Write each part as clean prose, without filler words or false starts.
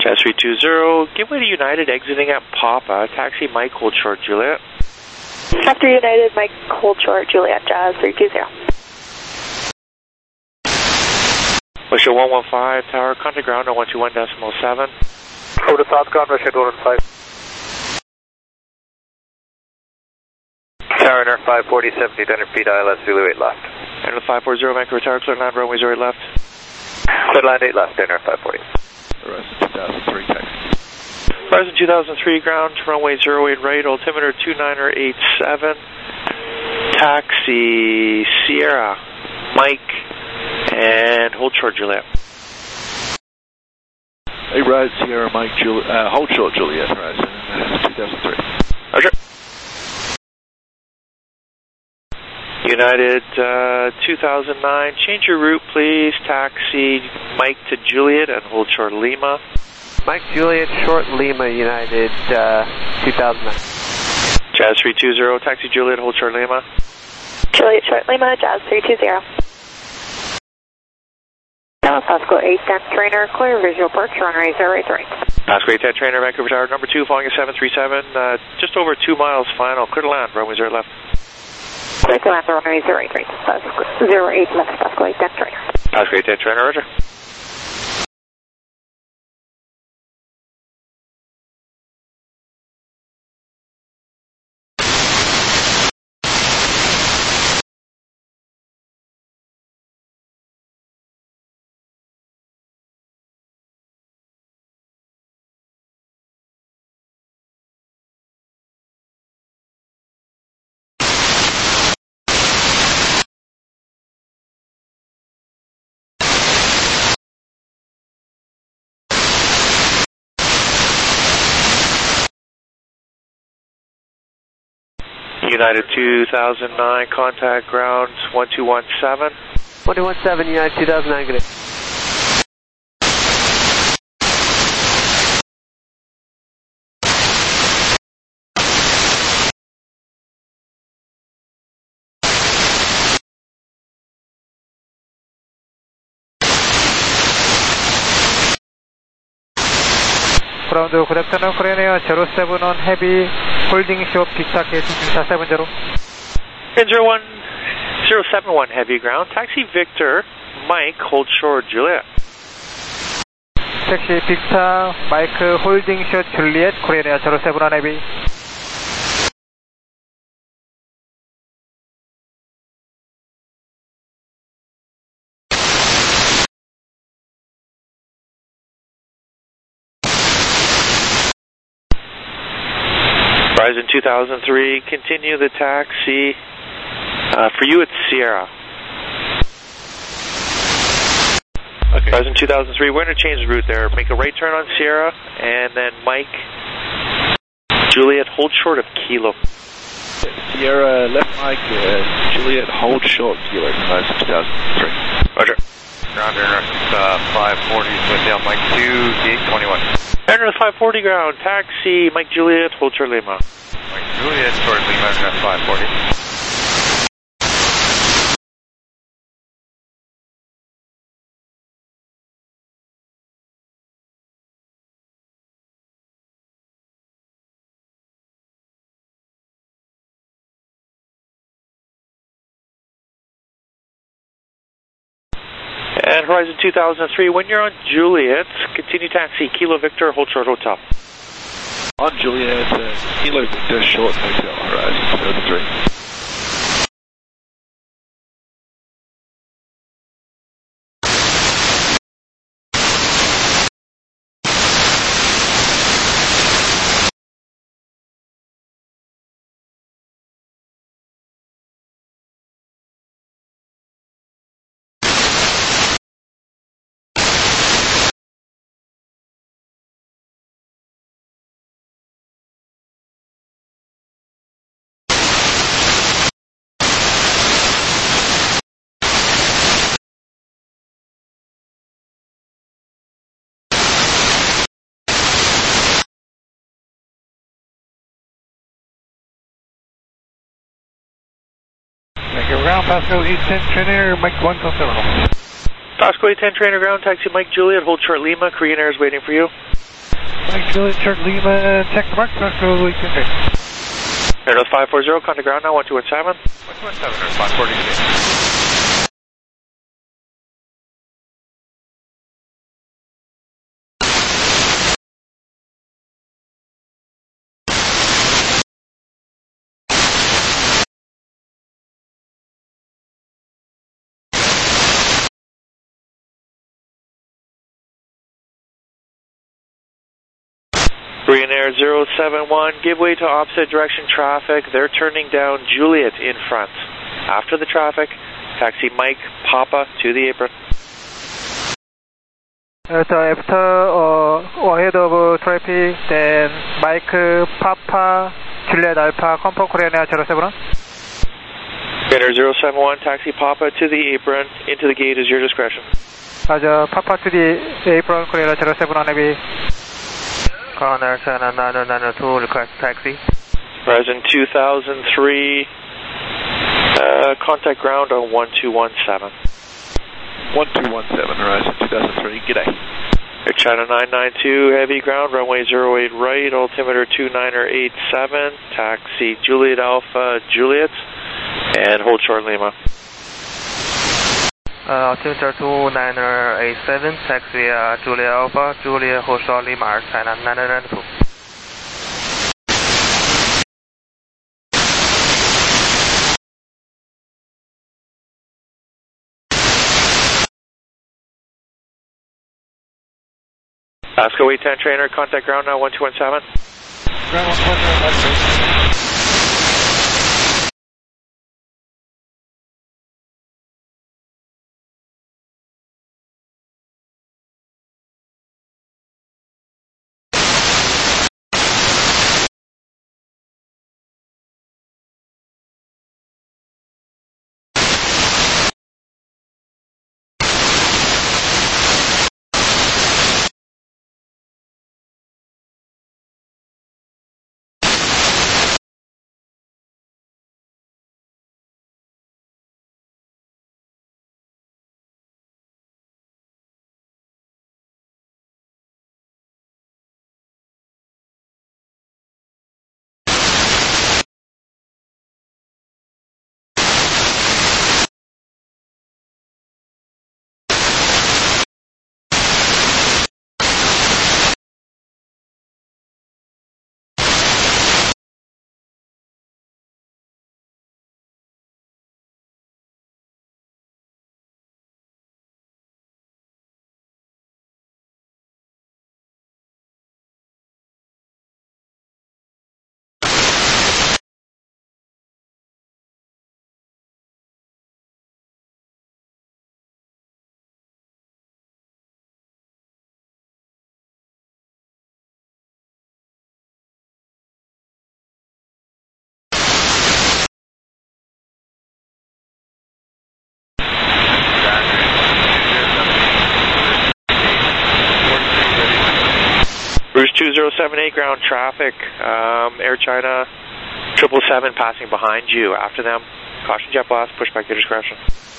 Jazz 320, give way to United exiting at Papa, taxi Mike, hold short Juliet. After United, Mike, hold short Juliet, Jazz 320. Russia 115, tower, contact ground 121.7. Over to southbound, Russia 115. Tower, NR 540, 7,800 feet, ILS, Zulu 8 left. NR 540, Vancouver Tower, clear land, runway 08 left. Clear land 8 left, NR 540. Horizon 2003, taxi. Horizon 2003, ground, runway 08 right, altimeter 2987. Taxi Sierra, Mike, and hold short Juliet. Hey, Ride Sierra, Mike, hold short Juliet, Horizon 2003. Roger. United 2009, change your route please, taxi Mike to Juliet and hold short Lima. Mike Juliet, short Lima, United 2009. Jazz 320, taxi Juliet, hold short Lima. Juliet, short Lima, Jazz 320. Dallas Pasco 810 trainer, clear visual approach, runway 083. Pasco 810 trainer, Vancouver Tower, number 2, following a 737, just over 2 miles final, clear to land, runway 0 left. Clear to land, runway 083, 08 left, Pasco 810 trainer. Pasco 810 trainer, roger. United 2009, contact ground 1217. 1217, United 2009, good day. From the good afternoon, Korean Air 07 on heavy, holding short, pizza gate, 70. 071 heavy ground, taxi Victor, Mike, hold short Juliet. Taxi pizza, Mike, holding short Juliet, Korean Air 07 on heavy. Horizon 2003, continue the taxi. For you, it's Sierra. Okay. Horizon 2003, we're going to change the route there. Make a right turn on Sierra, and then Mike, Juliet, hold short of Kilo. Sierra, left Mike, Juliet, hold short, Kilo, Horizon 2003. Roger. Ground Air 540 with down Mike 2, gate 21. Air 540 ground, taxi Mike Juliet, hold short Lima. Mike Juliet, short Lima, Air 540. And Horizon 2003, when you're on Juliet, continue taxi Kilo Victor, hold short hotel. On Juliet, Kilo Victor, short hotel, Horizon 2003. Thank you, ground, Pasco 810 trainer, Mike 107. Pasco 810 trainer ground, taxi Mike Juliet, hold short Lima, Korean Air is waiting for you. Mike Juliet, short Lima, check the mark, Knoxville, Lincoln. Air 540, contact ground now, 1217. 117 or 546. Korean Air 071, give way to opposite direction traffic. They're turning down Juliet in front. After the traffic, taxi Mike Papa to the apron. So after ahead of traffic, then Mike Papa, Juliet Alpha, confirm Korean Air 071. Korean Air 071, taxi Papa to the apron. Into the gate is your discretion. Roger, Papa to the apron, Korean Air 071, Heavy. Connor 79902, request taxi. Horizon 2003, contact ground on 1217. 1217, Horizon 2003, g'day. Air China 992, heavy ground, runway 08 right, altimeter 2987, taxi Juliet Alpha Juliet, and hold short Lima. Altimeter 2987, taxi Juliet Alpha, Juliet hold short Lima, China 992. Pasco 810 trainer, contact ground now 1217. Ground 117, Bruce 2078, ground traffic, Air China 777 passing behind you. After them, caution jet blast, push back to discretion.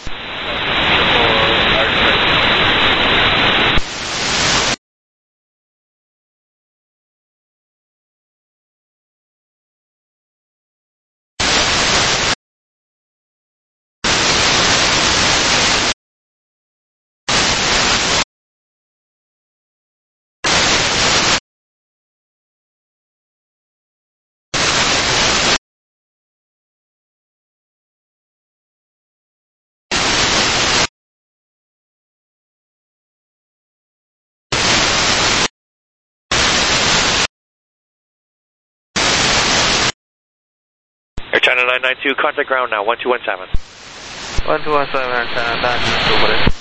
Air China 992, contact ground now, 1217. 1217, Air China 992.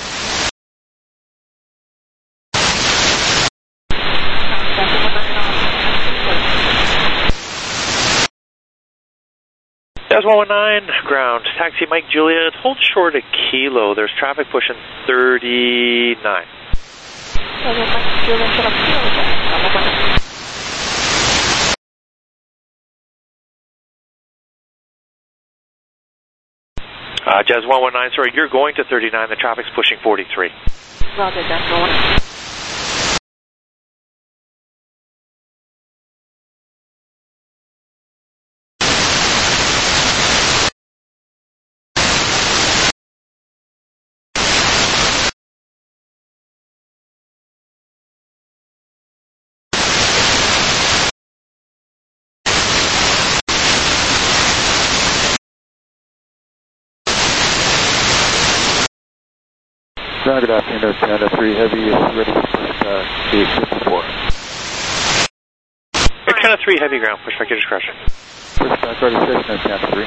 Jazz 119, ground, taxi Mike Juliet, hold short at Kilo. There's traffic pushing 39. Jazz 119, sorry, you're going to 39, the traffic's pushing 43. Roger, Jazz 119. Roger that, Panda Canada 3 Heavy is ready to push back gate 54. Canada 3 Heavy ground, push back your discretion. Push back ready, Cessna Canada 3.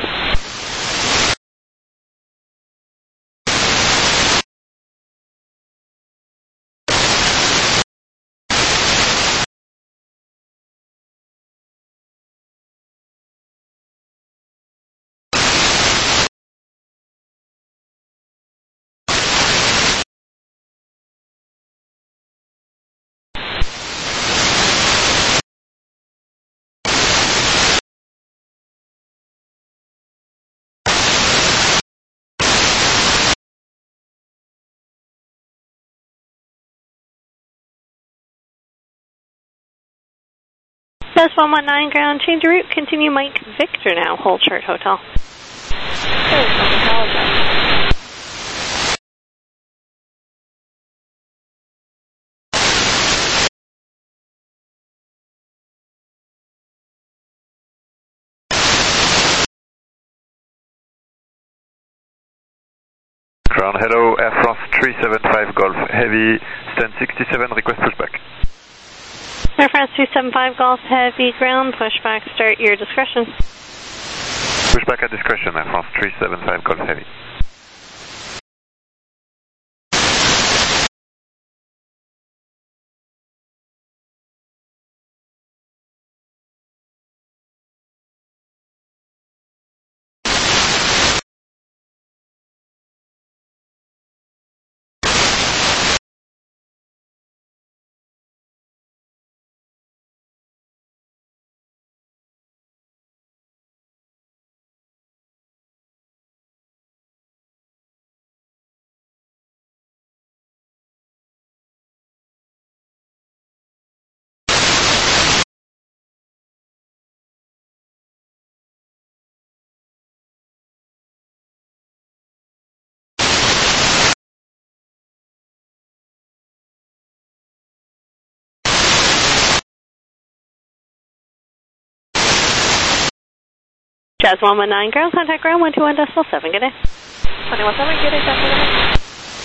That's 119 ground, change your route, continue Mike Victor now, hold chart hotel. Ground, hello, Air France 375 Golf, Heavy, stand 67, request pushback. Air France 275 Golf Heavy ground, pushback, start your discretion. Pushback at discretion, Air France 375 Golf Heavy. Jazz 119 ground, contact ground 121.7, good day. 121.7, good day, Jazz 119.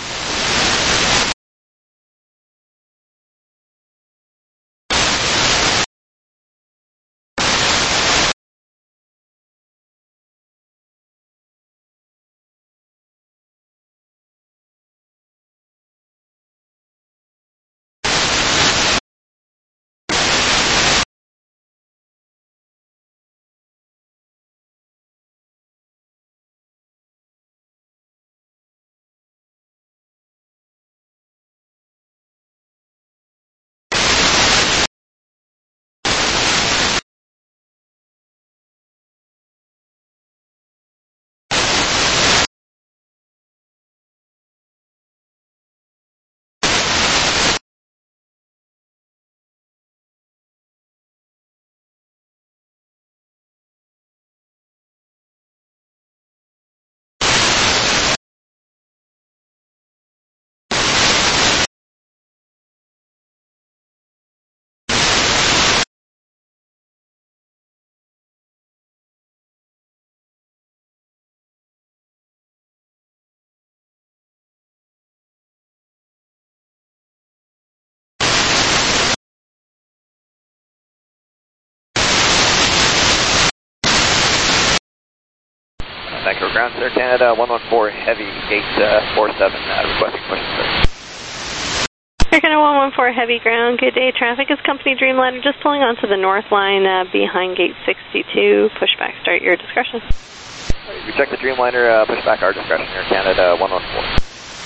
Vancouver ground, Air Canada 114 Heavy, gate 47, requesting push and start. Air Canada 114 Heavy ground, good day. Traffic is Company Dreamliner just pulling onto the north line behind gate 62. Pushback, start your discretion. We check the Dreamliner, pushback our discretion, Air Canada 114.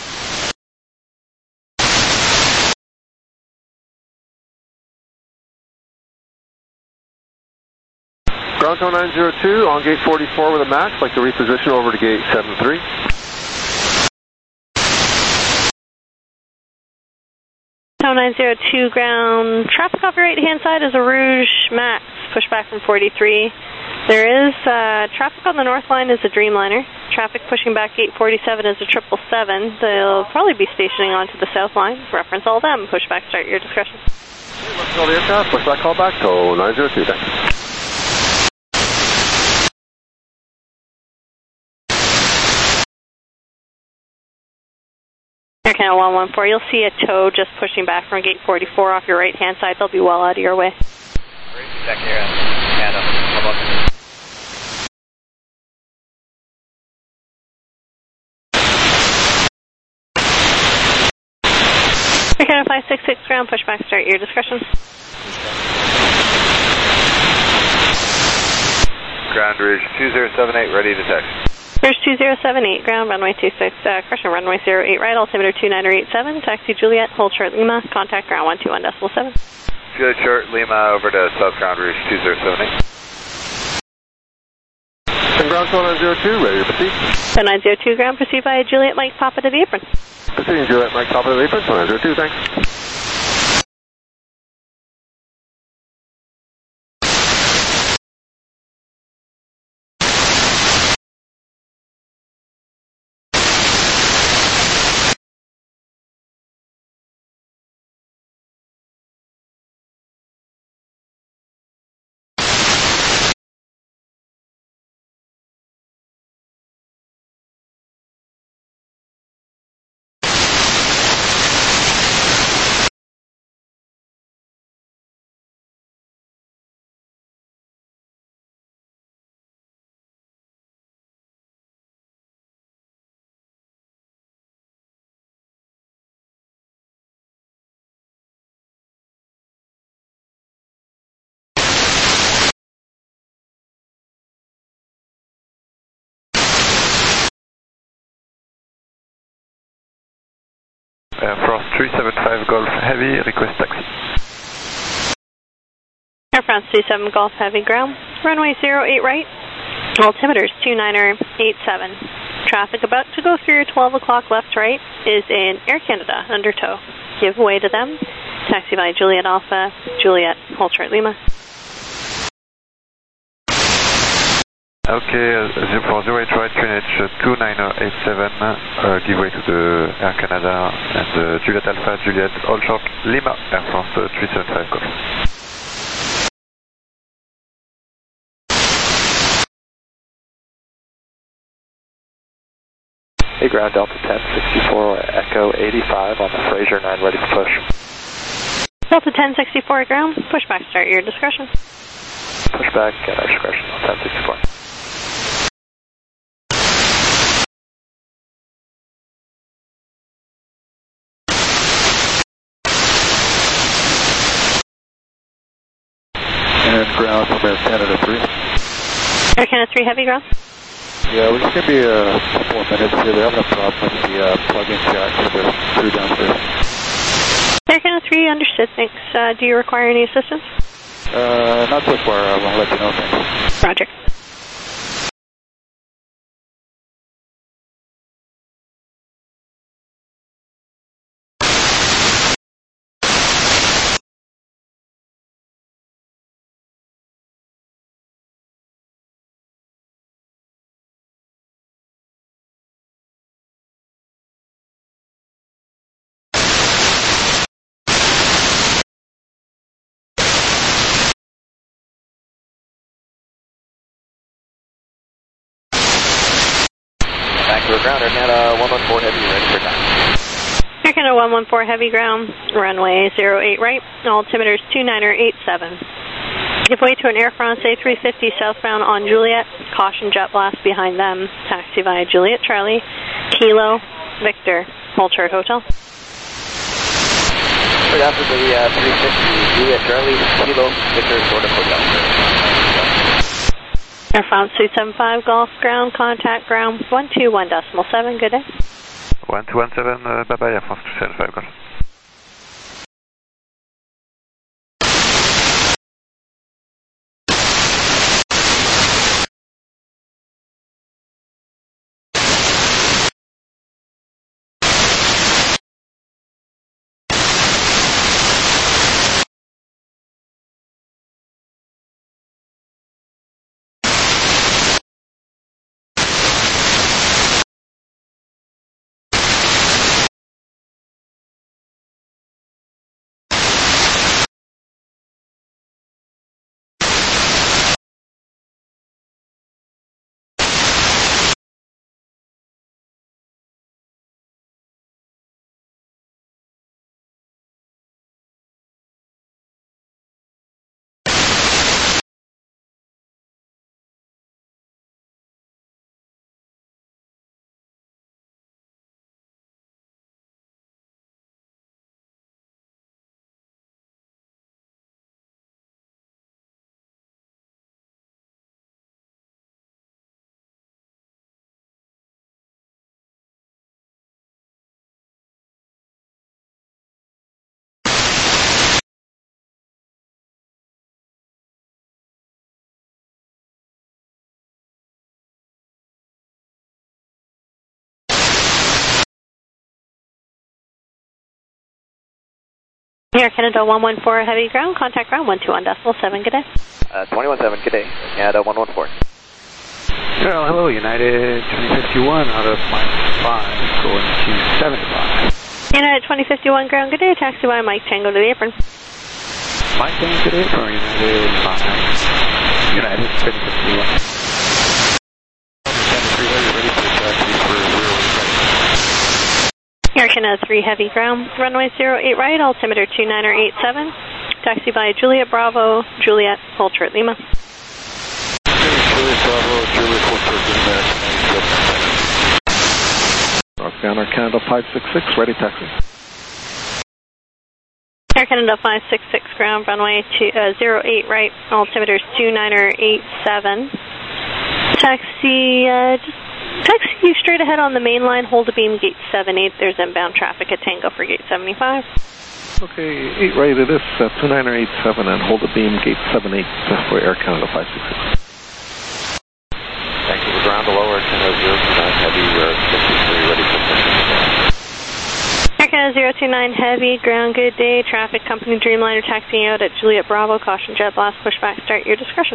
Ground 902 on gate 44 with a max, like to reposition over to gate 73. Tower 902 ground, traffic off your right hand side is a Rouge Max, pushback from 43. There is traffic on the north line is a Dreamliner. Traffic pushing back gate 47 is a 777. They'll probably be stationing onto the south line. Reference all them. Pushback, start your discretion. Let's call the aircraft. Pushback call back. Tower 902. Thanks. Air Canada Canada 114, you'll see a tow just pushing back from gate 44 off your right-hand side. They'll be well out of your way. Check here, Canada. How about Air Canada 566 ground, pushback start, your discretion. Ground Ridge 2078, ready to taxi. Ridge 2078, ground, runway 26, correction, runway 08 right, altimeter 2987, taxi Juliet, hold short Lima, contact ground 121.7. Good short Lima over to South Ground Ridge 2078. And ground 2902, ready to proceed. 2902 ground, proceed by Juliet Mike Papa to the apron. Proceeding Juliet Mike, top of the apron, 2902, thanks. Air France 375 Golf Heavy, request taxi. Air France 27 Golf Heavy ground, runway 08 right, altimeters 2987. Traffic about to go through your 12 o'clock left right is in Air Canada under tow. Give way to them. Taxi by Juliet Alpha, Juliet, hold short Lima. Okay, 0408 right, QNH 2987, give way to the Air Canada and Juliet Alpha, Juliet, all short, Lima, Air France 375 Golf. Hey, ground Delta 1064, Echo 85 on the Fraser 9, ready for push. Delta 1064 ground, pushback start, your discretion. Pushback at our discretion, 1064. And ground from Air Canada 3. Air Canada 3 heavy ground. Yeah, we're just going to be a couple of minutes here. They're having a problem with the plug-in jack for the crew downstairs. Air Canada 3, understood, thanks. Do you require any assistance? Not so far. I'll let you know, thanks. Roger. Vancouver ground, Air Canada 114 Heavy, ready for taxi. Air Canada 114 Heavy ground, runway 08 right, altimeters 2987. Give way to an Air France A350 southbound on Juliet, caution jet blast behind them, taxi via Juliet Charlie, Kilo, Victor, hold short hotel. Right after the 350, Juliet Charlie, Kilo, Victor, sort of hotel. Air France 275 Golf ground, contact ground 121.7, good day. 1217, bye bye, Air France 275 Golf. Air Canada 114 heavy ground, contact ground 121.7, good day. 21.7, good day. Canada 114. Hello, United 2051 out of -5 going to 75. United 2051 ground, good day, taxi by Mike Tango to the apron. Mike Tango to the apron, United 5. United 2051. Air Canada 3 heavy ground, runway 08 right, altimeter 2987. Taxi by Juliet Bravo, Juliet, hold short Lima. Juliet Bravo, Juliet, hold short Lima. Northbound Air Canada 566, ready taxi. Air Canada 566 ground, runway 08 right, altimeter 2987. Taxi, taxi you straight ahead on the main line, hold a beam gate 78. There's inbound traffic at Tango for gate 75. Okay, 8 right, it is 2987 and hold a beam gate 78 for Air Canada 566. Thank you. Ground below Air Canada 029 heavy, 53 ready for pushing. Air Canada 029 heavy, ground, good day. Traffic company Dreamliner taxiing out at Juliet Bravo. Caution jet blast, pushback, start your discretion.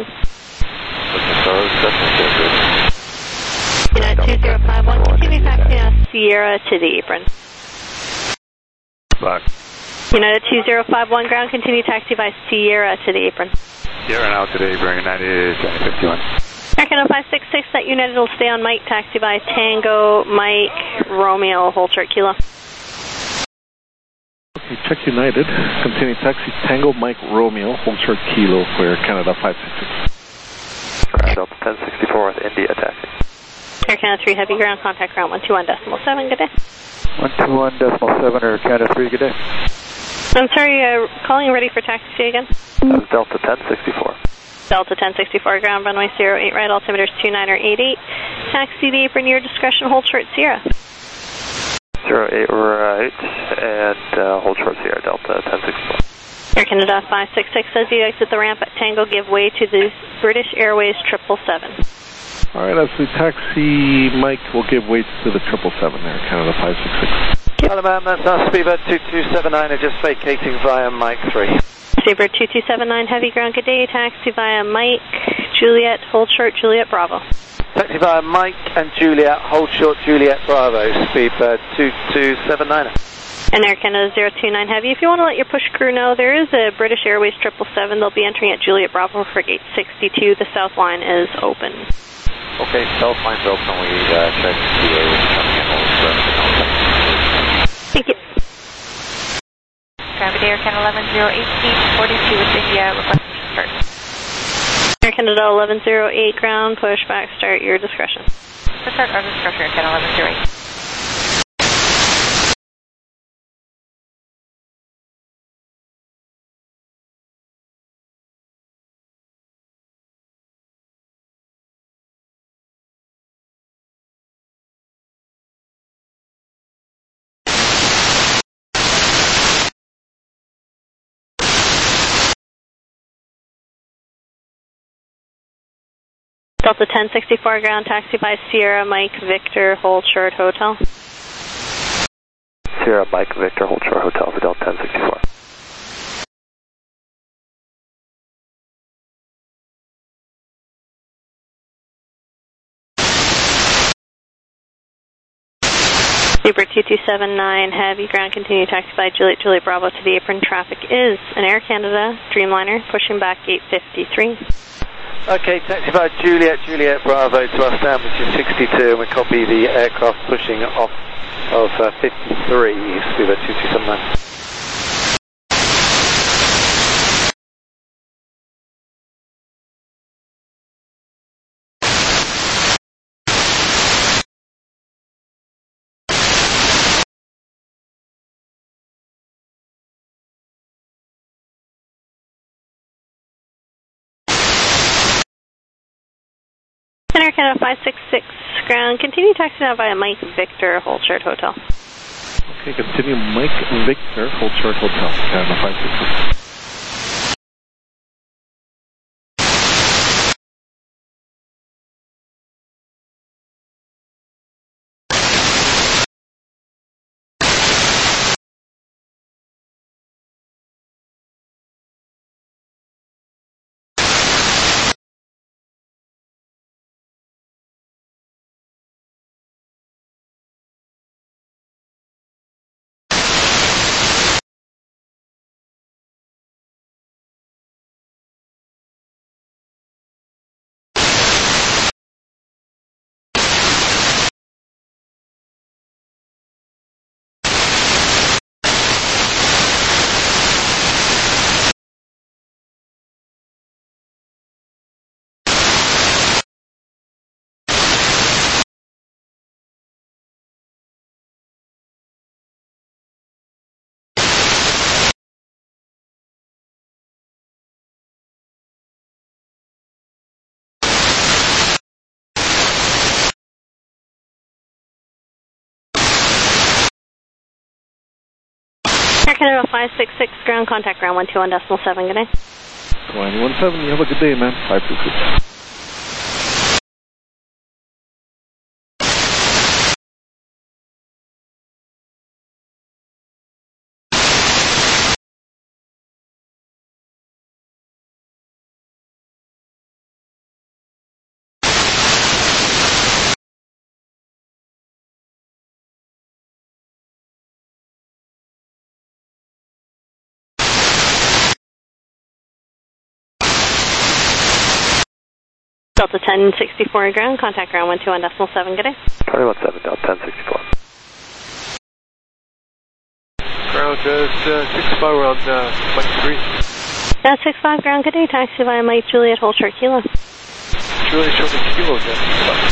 United 2051, continue taxiing at Sierra to the apron. Black. United 2051 ground, continue taxi by Sierra to the apron. Sierra now to the apron, United 2051. Air Canada 566 at United will stay on Mike, taxi by Tango, Mike, Romeo, hold short Kilo. Okay, check United, continue taxi Tango, Mike, Romeo, hold short Kilo for Air Canada 566. Delta 1064 with India taxi. Air Canada 3 heavy ground, contact ground 121.7, good day. 121.7 Air Canada 3, good day. I'm sorry, calling ready for taxi again? That's Delta 1064. Delta 1064 ground, runway 08 right, altimeter 2988. Taxi the apron, your discretion, hold short Sierra. 08 right, and hold short Sierra, Delta 1064. Air Canada 566 says you exit the ramp at Tango, give way to the British Airways 777. Alright, as we taxi Mike, we'll give way to the 777 Air Canada 566. Hello, man, that's us, Speedbird 2279, are just vacating via Mike 3. Speedbird 2279, heavy ground, good day, taxi via Mike, Juliet, hold short, Juliet Bravo. Taxi via Mike and Juliet, hold short, Juliet Bravo, Speedbird 2279. And Air Canada 029 heavy, if you want to let your push crew know, there is a British Airways 777, they'll be entering at Juliet Bravo for gate 62, the south line is open. Okay, south line's open, we check CA with the channels. Thank you. Gravity Air Canada 11018, 42 with India, requesting start. Air Canada 1108 ground, pushback, start your discretion. Start our discretion, Air Canada 1108. Delta 1064 ground, taxi by Sierra Mike Victor, hold short hotel. Sierra Mike Victor, hold short hotel for Delta 1064. Super 2279 heavy ground, continue taxi by Juliet Bravo to the apron. Traffic is an Air Canada Dreamliner pushing back gate 53. Okay, taxi by Juliet Bravo to our stand, which is 62, and we copy the aircraft pushing off of 53, Speedbird 2279. Air Canada 566 ground, continue taxi now via Mike Victor, hold short hotel. Okay, continue Mike Victor, hold short hotel, Canada 566. Air Canada 566, ground contact ground 121.7, good day. 21.7, you have a good day, man. 566. Delta 1064 ground, contact ground 121.7, good day. 21.7, Delta 1064. Ground 65 around Mike 3. 65 ground, good day. Taxi via Mike Juliet, hold short kilo. Juliet, short kilo, then.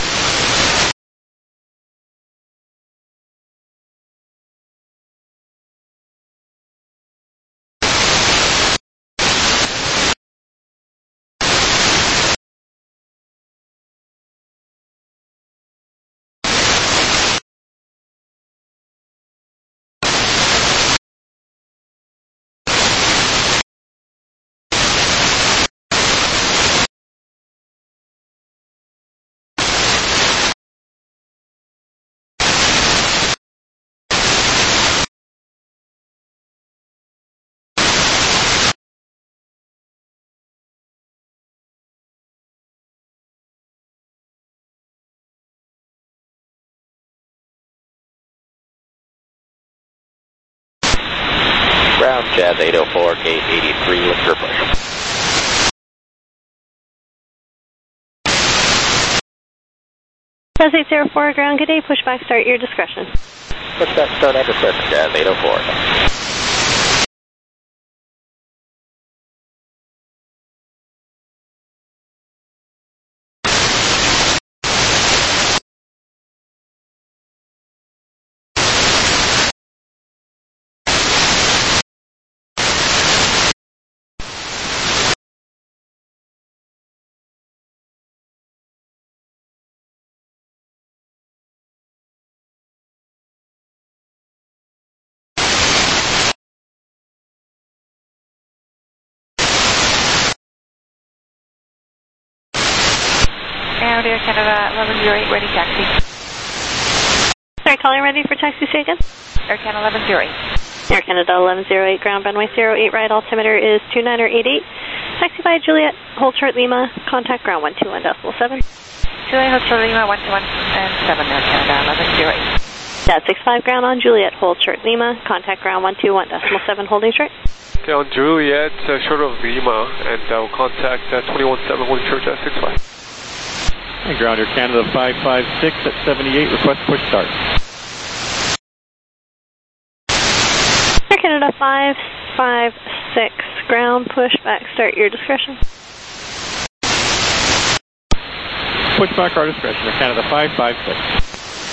Ground Jazz 804, gate 83, look for push. Jazz 804 ground, good day. Pushback start, your discretion. Pushback start at discretion, Jazz 804. Ground Air Canada 1108, ready taxi. Sorry, calling ready for taxi, say again? Air Canada 1108. Air Canada 1108, ground runway 08 right, altimeter is 2988. Taxi via Juliet, hold short Lima, contact ground 121.7. Juliet, hold short Lima, 121.7, Air Canada 1108. That's 65 ground on Juliet, hold short Lima, contact ground 121.7, holding short. Okay, on Juliet, short of Lima, and we'll contact 21.7, holding short 65. Hey, ground Air Canada 556 at 78, request push start. Air Canada 556, ground pushback start, your discretion. Pushback our discretion, Air Canada 556.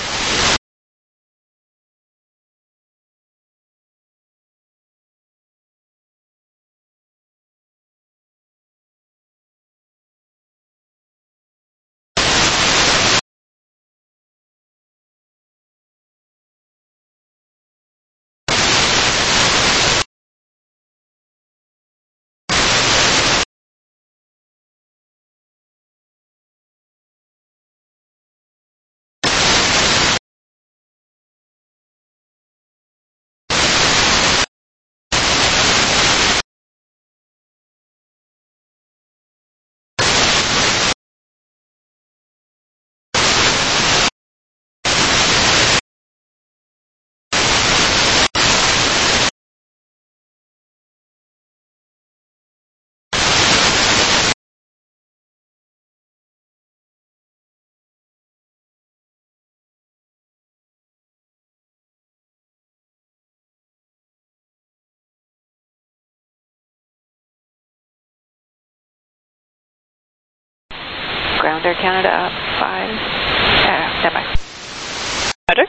Ground Air Canada 5, standby. Roger.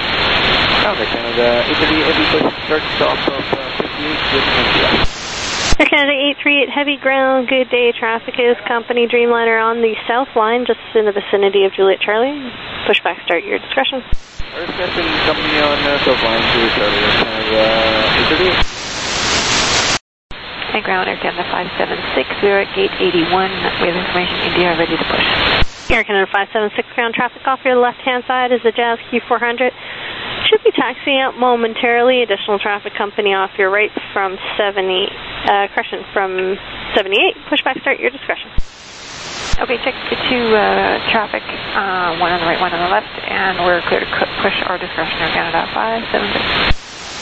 Ground Air Canada, Italy, heavy push, start off of 58 with NCS. Air Canada 838 Heavy Ground, good day. Traffic is company Dreamliner on the south line, just in the vicinity of Juliet Charlie. Pushback start, your discretion. Air Canada company on south line, Juliet Charlie, Air Canada 838. High ground, Air Canada 576. We are at gate 81. We have information India ready to push. Air Canada 576 ground traffic off your left-hand side is the Jazz Q400. Should be taxiing out momentarily. Additional traffic company off your right from 78. Pushback start, your discretion. Okay, check the two traffic, one on the right, one on the left, and we're clear to push our discretion, Air Canada 576.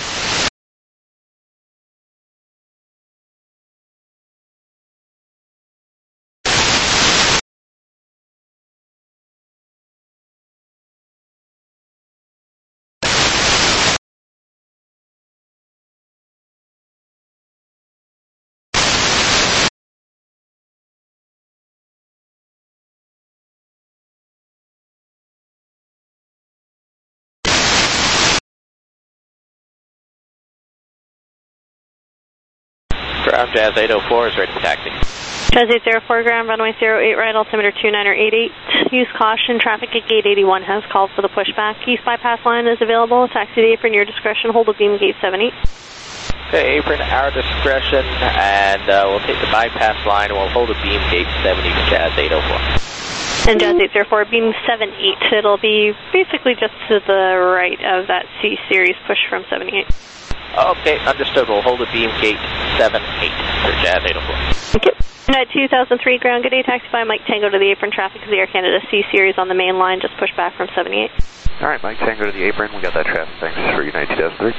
Ground Jazz 804 is ready for taxi. Jazz 804 ground, runway 08 right, altimeter 2988. Use caution, traffic at gate 81 has called for the pushback. East bypass line is available. Taxi to apron, your discretion. Hold a beam gate 78. Okay, apron, our discretion, and we'll take the bypass line and we'll hold a beam gate 70 for Jazz 804. And Jazz 804, beam 78. It'll be basically just to the right of that C-Series push from 78. Okay, understood. We'll hold a beam gate 78 for Jazz 804. Okay. United 2003 ground, good day. Taxi by Mike Tango to the apron. Traffic is the Air Canada C-Series on the main line. Just push back from 78. All right, Mike Tango to the apron. We got that traffic. Thanks for United 2003.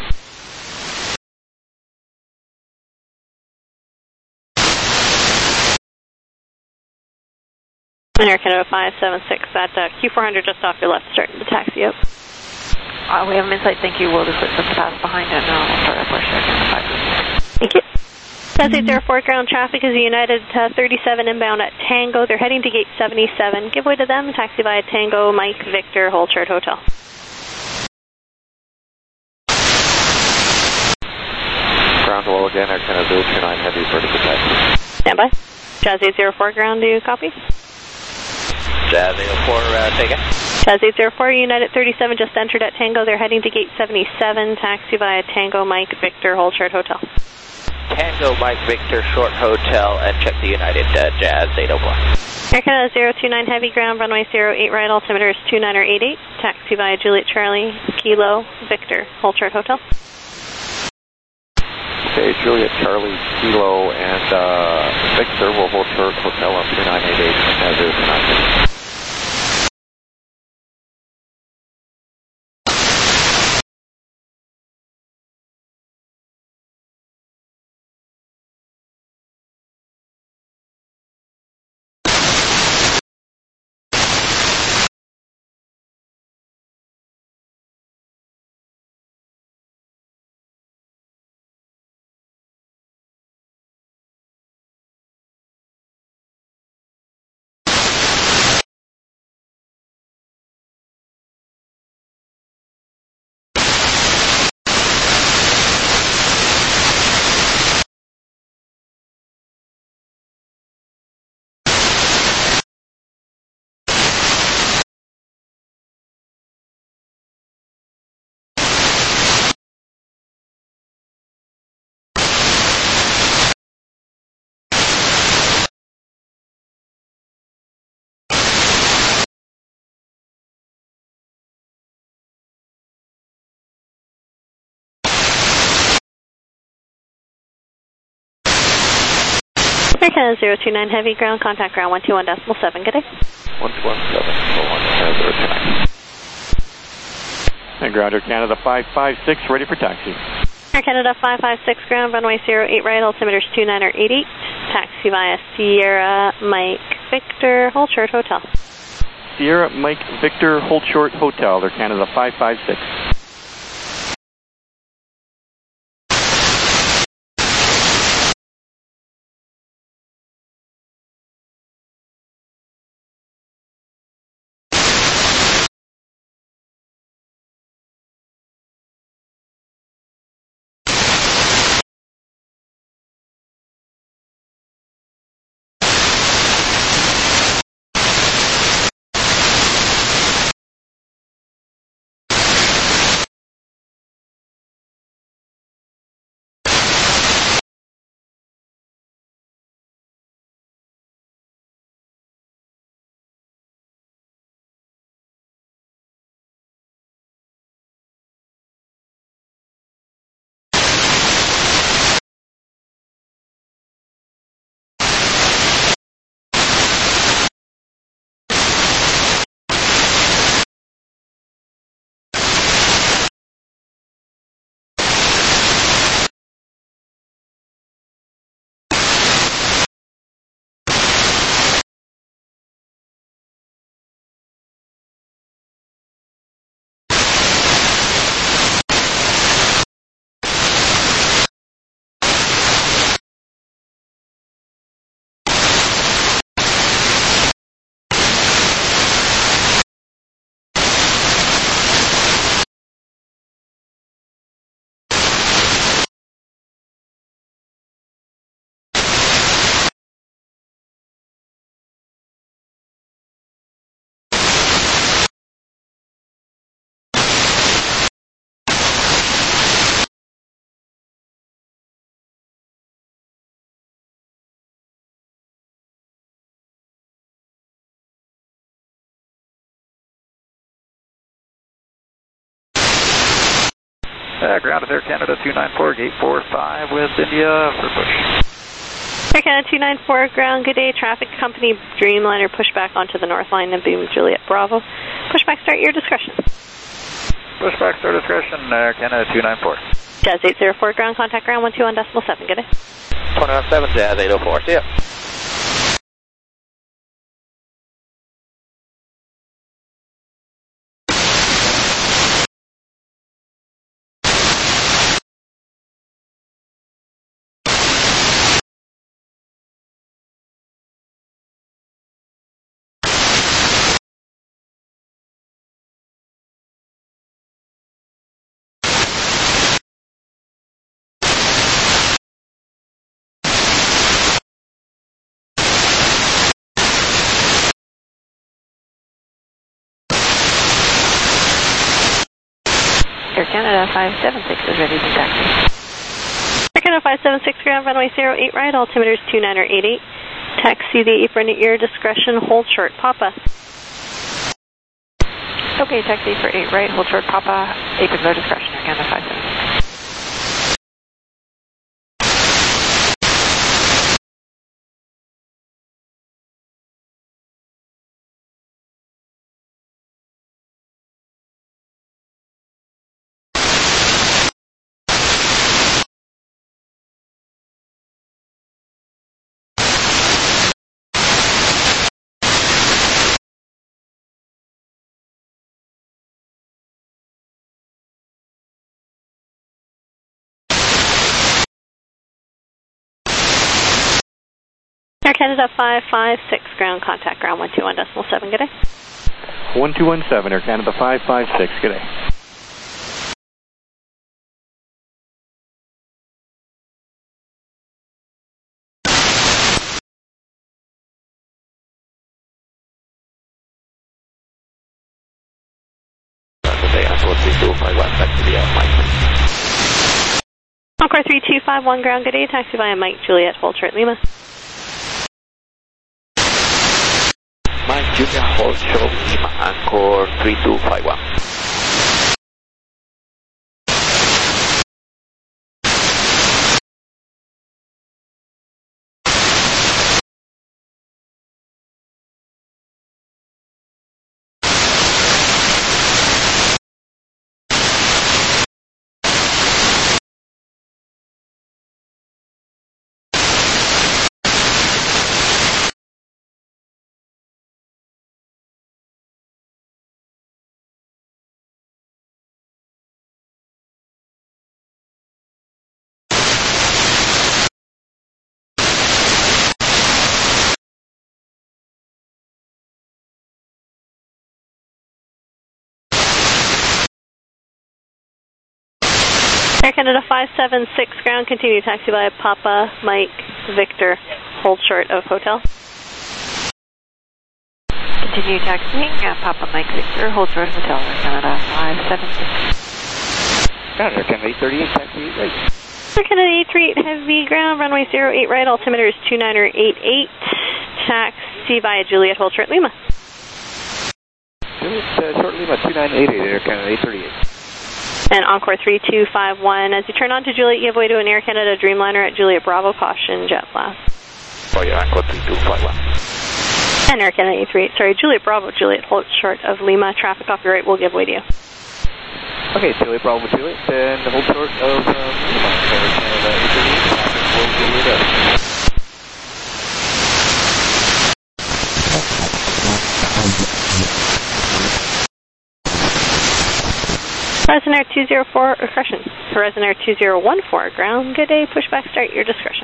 And Air Canada 576, that Q400 just off your left, starting to taxi up. We have an insight, thank you. We'll just pass behind it now. We'll start our push, Air Canada 576. Thank you. Jazz 804 ground traffic is the United 37 inbound at Tango. They're heading to gate 77. Give way to them. Taxi via Tango, Mike, Victor, Holchard Hotel. Ground low again, Air Canada 029 heavy vertical taxi. Stand by. Jazz 804 ground, do you copy? Jazz 804, take it. Jazz 804, United 37 just entered at Tango. They're heading to gate 77. Taxi via Tango, Mike, Victor, Holchard Hotel. Tango, Mike, Victor, Short Hotel, and check the United Jazz 804. Air Canada 029 heavy ground, runway 08 right, altimeter is 2988. Taxi via Juliet Charlie, Kilo, Victor, Holchard Hotel. Okay, Juliet Charlie, Kilo, and Victor will hold short hotel on 2988 and 029. Air Canada 029 heavy ground, contact ground 121.7, good day. 121.7, 019. And ground Air Canada 556, ready for taxi. Air Canada 556 ground, runway 08 right, altimeter is 2988. Taxi via Sierra Mike Victor, Holchard Hotel. Sierra Mike Victor, Holchard Hotel, Air Canada 556. Ground is Air Canada 294, gate 45 with India for push. Air Canada 294, ground, good day. Traffic company Dreamliner, push back onto the north line of Beam Juliet Bravo. Pushback start, your discretion. Pushback start discretion, Air Canada 294. Jazz 804, ground, contact ground 121.7, good day. 217, Jazz 804, see ya. Air Canada 576 is ready to taxi. Air Canada 576, ground, runway 08 right, altimeter is 2988. Taxi the apron at your discretion, hold short, Papa. Okay, taxi for 8 right, hold short, Papa, apron low discretion, Air Canada 576. Air Canada 556, ground, contact ground 121.7, good day. 1217, Air Canada 556, good day. Encore 3251, ground, good day. Taxi via Mike Juliet, hold short, Lima. Mike Juliet, hold short, Lima, Encore 3251. Air Canada 576, ground, continue taxi via Papa Mike Victor, hold short of hotel. Continue taxiing, Papa Mike Victor, hold short of hotel, Air Canada 576. Ground, Air Canada 838, taxi 8 right. Air Canada 838, heavy ground, runway 08 right, altimeter is 2988. Taxi via Juliet, hold short, Lima. Juliet, short Lima, 2988, Air Canada 838. And Encore 3251, as you turn on to Juliet, give way to an Air Canada Dreamliner at Juliet Bravo, caution, jet blast. Oh yeah, Encore 3251. And Air Canada 838, sorry, Juliet Bravo, Juliet, hold short of Lima, traffic off your right, we'll give way to you. Okay, Juliet Bravo, Juliet, then hold short of Lima, Air Canada 838, traffic will give way to you. Horizon Air 204, correction, Horizon Air 2014, ground, good day, pushback start, your discretion.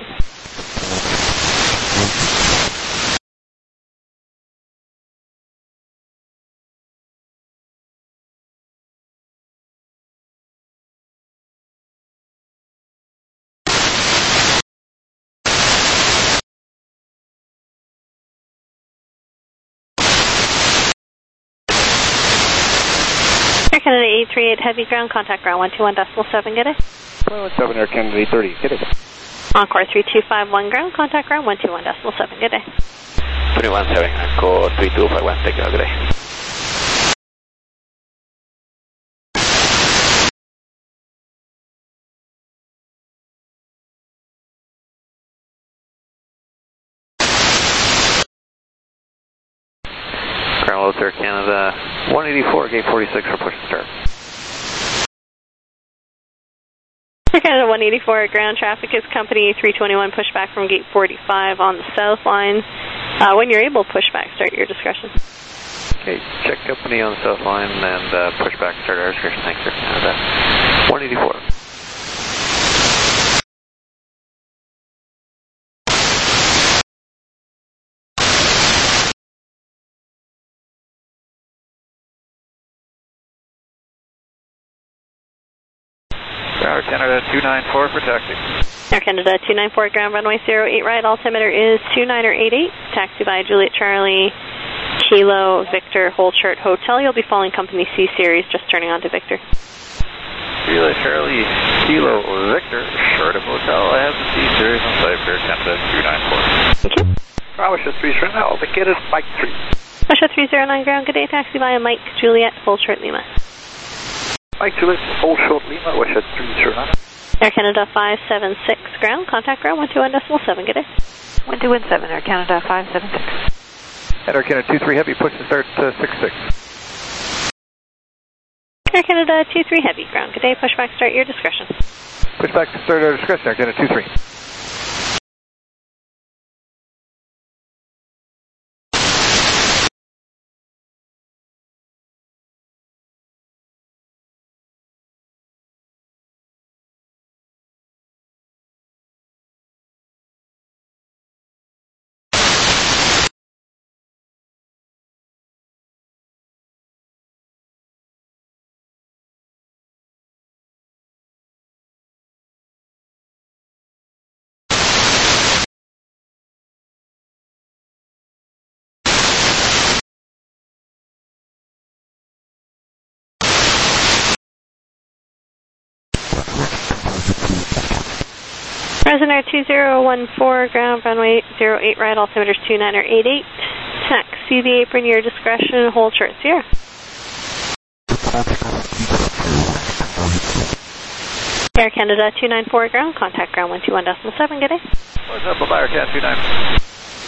Air Canada 838, heavy ground, contact ground 121.7, get it? 117, Air Canada 830, get it? Encore 3251, ground, contact ground 121.7, good day. 317, Encore 3251, take care, good day. South Air Canada 184, gate 46 for push and start. Air Canada 184, ground traffic is company 321, pushback from gate 45 on the south line. When you're able, pushback, start your discretion. Okay, check company on the south line and pushback, start our discretion. Thanks, Air Canada 184. Air Canada 294 for taxi. Air Canada 294, ground runway 08 right, altimeter is 2988, taxi by Juliet Charlie, Kilo, Victor, Holchert Hotel. You'll be following company C series, just turning on to Victor. Juliet Charlie, Kilo, Victor, short of Hotel. I have the C series on site for Air Canada 294. Thank you. Bravo 3 now, indicated Mike 3. Russia 309, ground, good day, taxi by Mike, Juliet, Holchert, Lima. Mike Juliet, Holchert, Lima, Russia 309. Air Canada 576, ground, contact ground 121.7, good day. 1217, Air Canada 576. And Air Canada 23 Heavy, push to start 66. Air Canada 23 Heavy, ground, good day, pushback, start your discretion. Pushback to start our discretion, Air Canada 23. Resonair 2014, ground, runway 08 right, altimeter is 2988. Taxi the apron, your discretion, hold short Sierra. Air Canada 294, ground, contact ground 121.7, good day. What's up, Air Canada 294.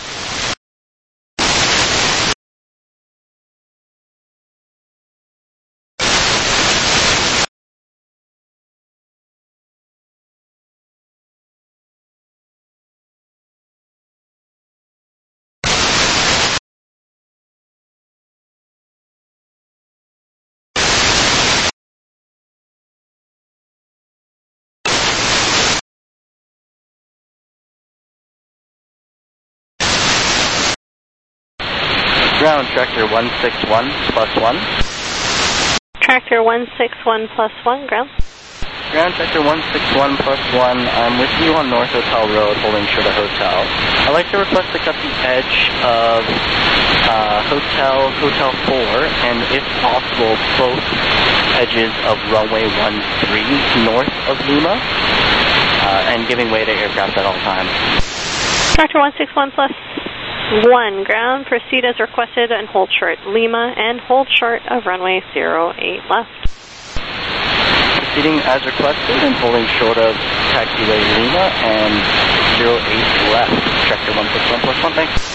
Ground, tractor 161 plus 1. Tractor 161 plus 1, ground. Ground, tractor 161 plus 1. I'm with you on North Hotel Road, holding short of Hotel. I'd like to request to cut the edge of Hotel 4, and if possible, both edges of runway 13 north of Lima, and giving way to aircraft at all times. Tractor 161 plus 1, ground, proceed as requested and hold short Lima and hold short of runway 08 left. Proceeding as requested and holding short of taxiway Lima and 08 left. Tractor 161 plus 1, thanks.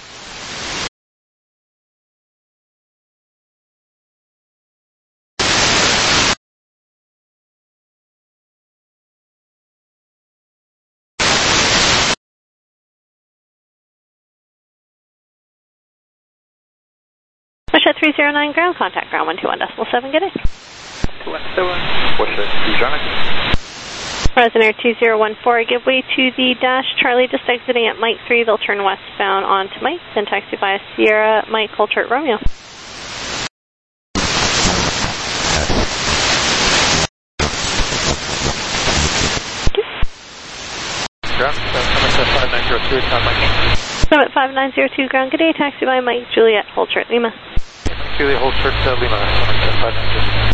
Russia 309, ground, contact ground 121.7, good day. 217, Russia 309. Resonair 2014, give way to the dash Charlie, just exiting at Mike 3, they'll turn westbound onto Mike, then taxi via Sierra, Mike, Holchert, Romeo. Ground, coming to 5902, Town Mike. Summit 5902, ground, good day, taxi by Mike, Juliet, Holchert, Lima. Juliet, Holchert, Lima, coming to 5902.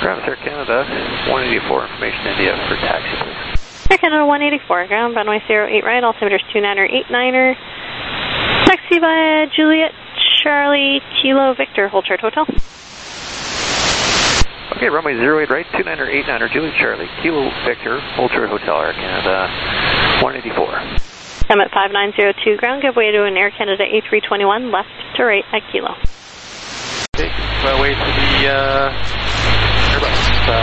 Ground Air Canada, 184 information India for taxi, please. Air Canada 184, ground, runway 08 right, altimeters 29er, 89er. Taxi via Juliet, Charlie, Kilo, Victor, hold short hotel. Okay, runway 08 right, 29er, 89er, Juliet, Charlie, Kilo, Victor, hold short hotel, Air Canada 184. I'm at 5902 ground, give way to an Air Canada A321, left to right at Kilo. Okay, way to the Airbus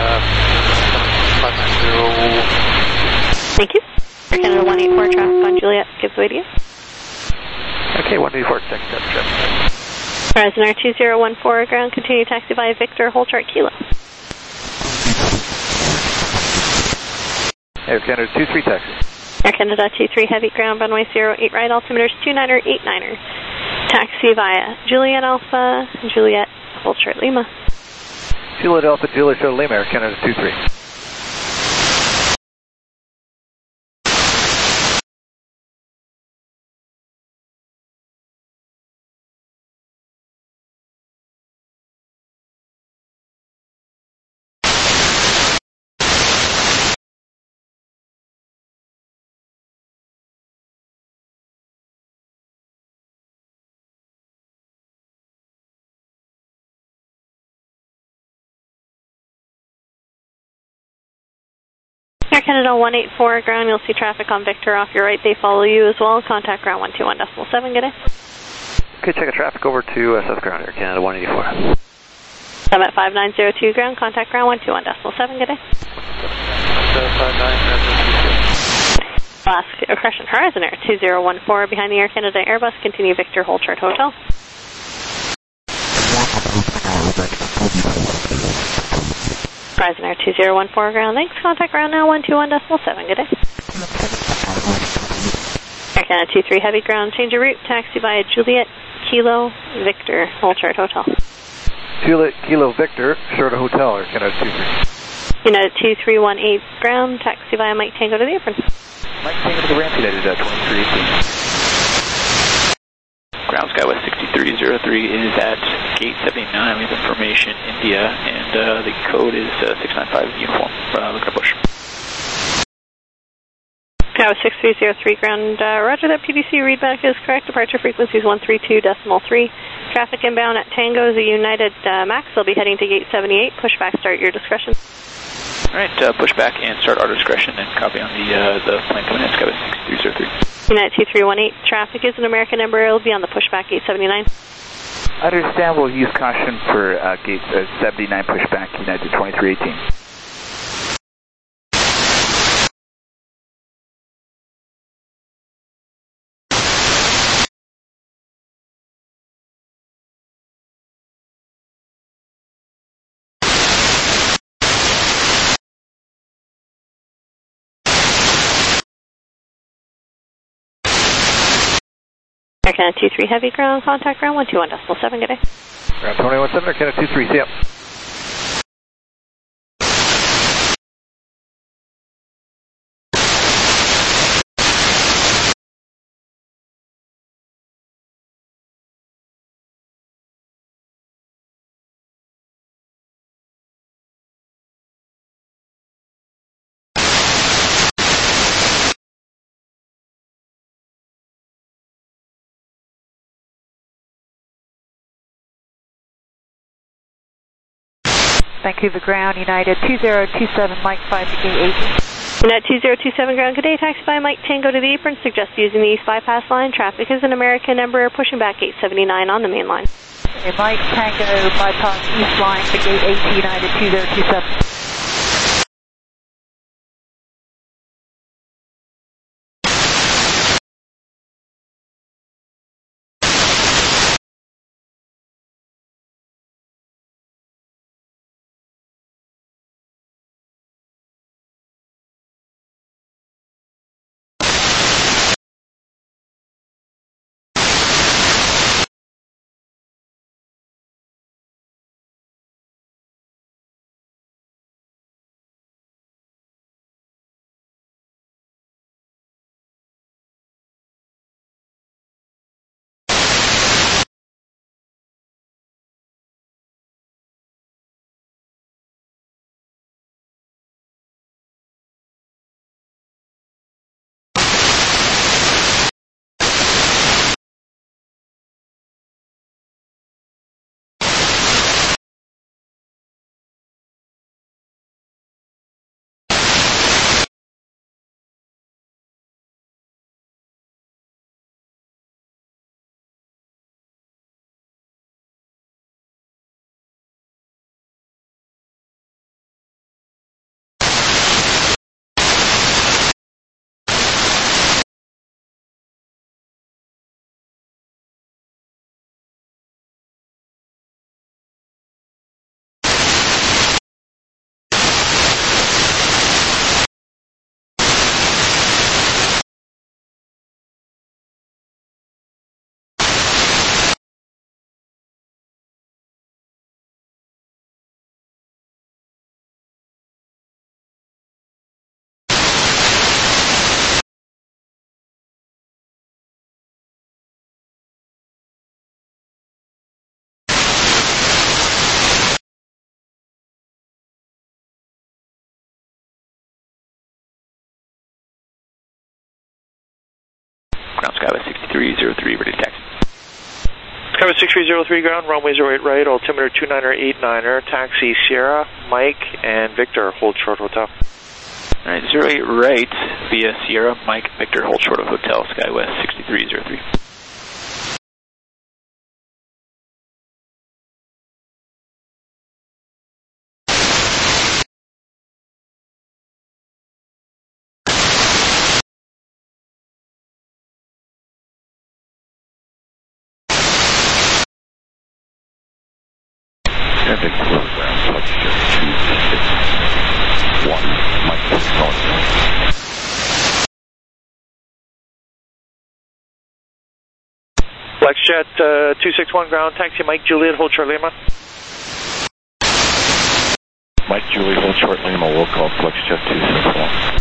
590. Thank you. Air Canada 184, traffic on Juliet, gives way to you. Okay, 184, check that traffic. Horizon Air 2014, ground, continue taxi via Victor, hold short Kilo. Air Canada 23 taxi. Air Canada 23 heavy, ground, runway 08 right, altimeters 29er, 89er. Taxi via Juliet Alpha, Juliet, hold short Lima. Juliet Alpha, Juliet Shuttle Lima, Air Canada 23. Air Canada 184, ground, you'll see traffic on Victor off your right, they follow you as well, contact ground 121.7, good day. Okay, check the traffic over to South Ground, Air Canada 184. I'm at 5902 ground, contact ground 121.7, good day. Last correction, Horizon Air 2014, behind the Air Canada Airbus, continue Victor, hold short hotel. Horizon Air 2014 ground, thanks. Contact ground now 121.7, good day. Air Canada 23 heavy ground, change of route, taxi via Juliet, Kilo, Victor, hold short hotel. Juliet, Kilo, Victor, short hotel, Air Canada 23. United 2318 ground, taxi via Mike Tango to the apron. Mike Tango to the ramp, United 2318. Ground Skywest 6303 is at gate 79 with information India, and the code is 695 uniform. Look at Bush. Skywest 6303 ground, roger that PDC readback is correct. Departure frequency is 132.3. Traffic inbound at Tango is a United Max. They'll be heading to gate 78. Pushback, start your discretion. Alright, push back and start our discretion and copy on the plane coming in, Skywest 6303. United 2318, traffic is an American number, it'll be on the pushback gate 79. Understand, we'll use caution for gate 79 pushback, United 2318. Air Canada 23 heavy ground, contact ground 121.7, good day. Ground 217, Air Canada 23, see ya. Vancouver ground, United 2027, Mike 5 to gate 18. United 2027 ground, good day, taxi by Mike Tango to the apron, suggest using the East Bypass line. Traffic is an American number, pushing back gate 79 on the main line. Okay, Mike Tango, bypass East line to gate 18, United 2027. ground Skywest 6303, ready to taxi. Skywest 6303 ground, runway 08 right, altimeter 29er89er, taxi Sierra, Mike, and Victor, hold short hotel. Alright, 08 right via Sierra, Mike, Victor, hold short of hotel, Skywest 6303. Traffic program, Flexjet 261, Mike, north. Flexjet 261 ground, taxi Mike Juliet, hold short Lima. Mike Juliet, hold short Lima, we'll call Flexjet 261.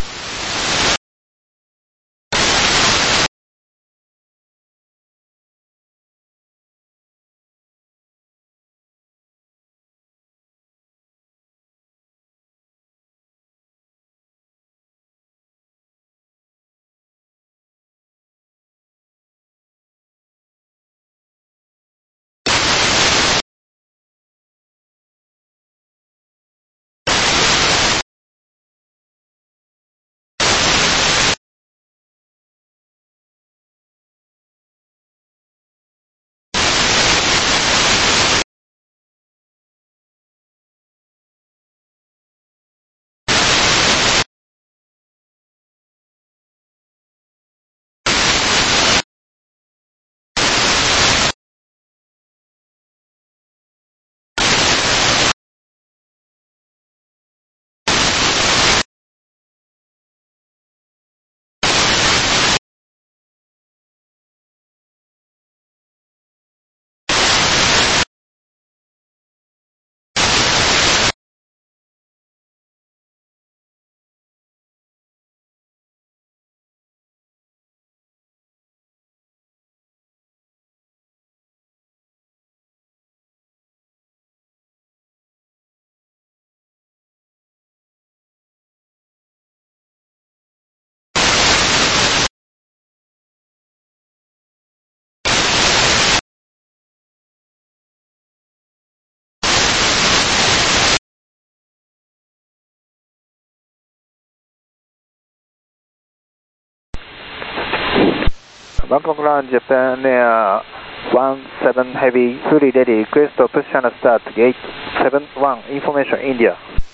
Bangkok ground, Japan Air 17 Heavy, fully ready, request to push and start, gate 71, information India.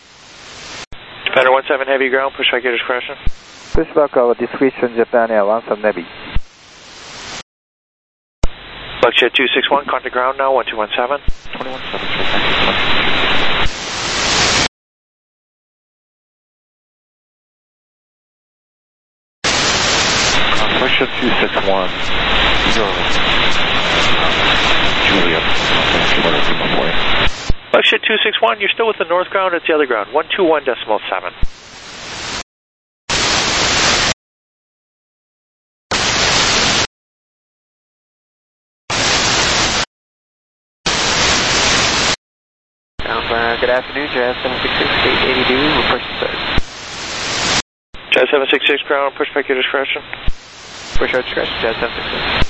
Japan Air 17 Heavy ground, push back your discretion. Push back our discretion, Japan Air 17 Heavy. Flexjet 261, contact ground now, 1217. 217. Flexjet 261, Juliet, Flexjet 261, you're still with the north ground, it's the other ground, 121.7. Good afternoon, Jazz 766, gate 82, we're pushing start. Jazz 766 ground, push back your discretion. Push our discretion, Jazz 766.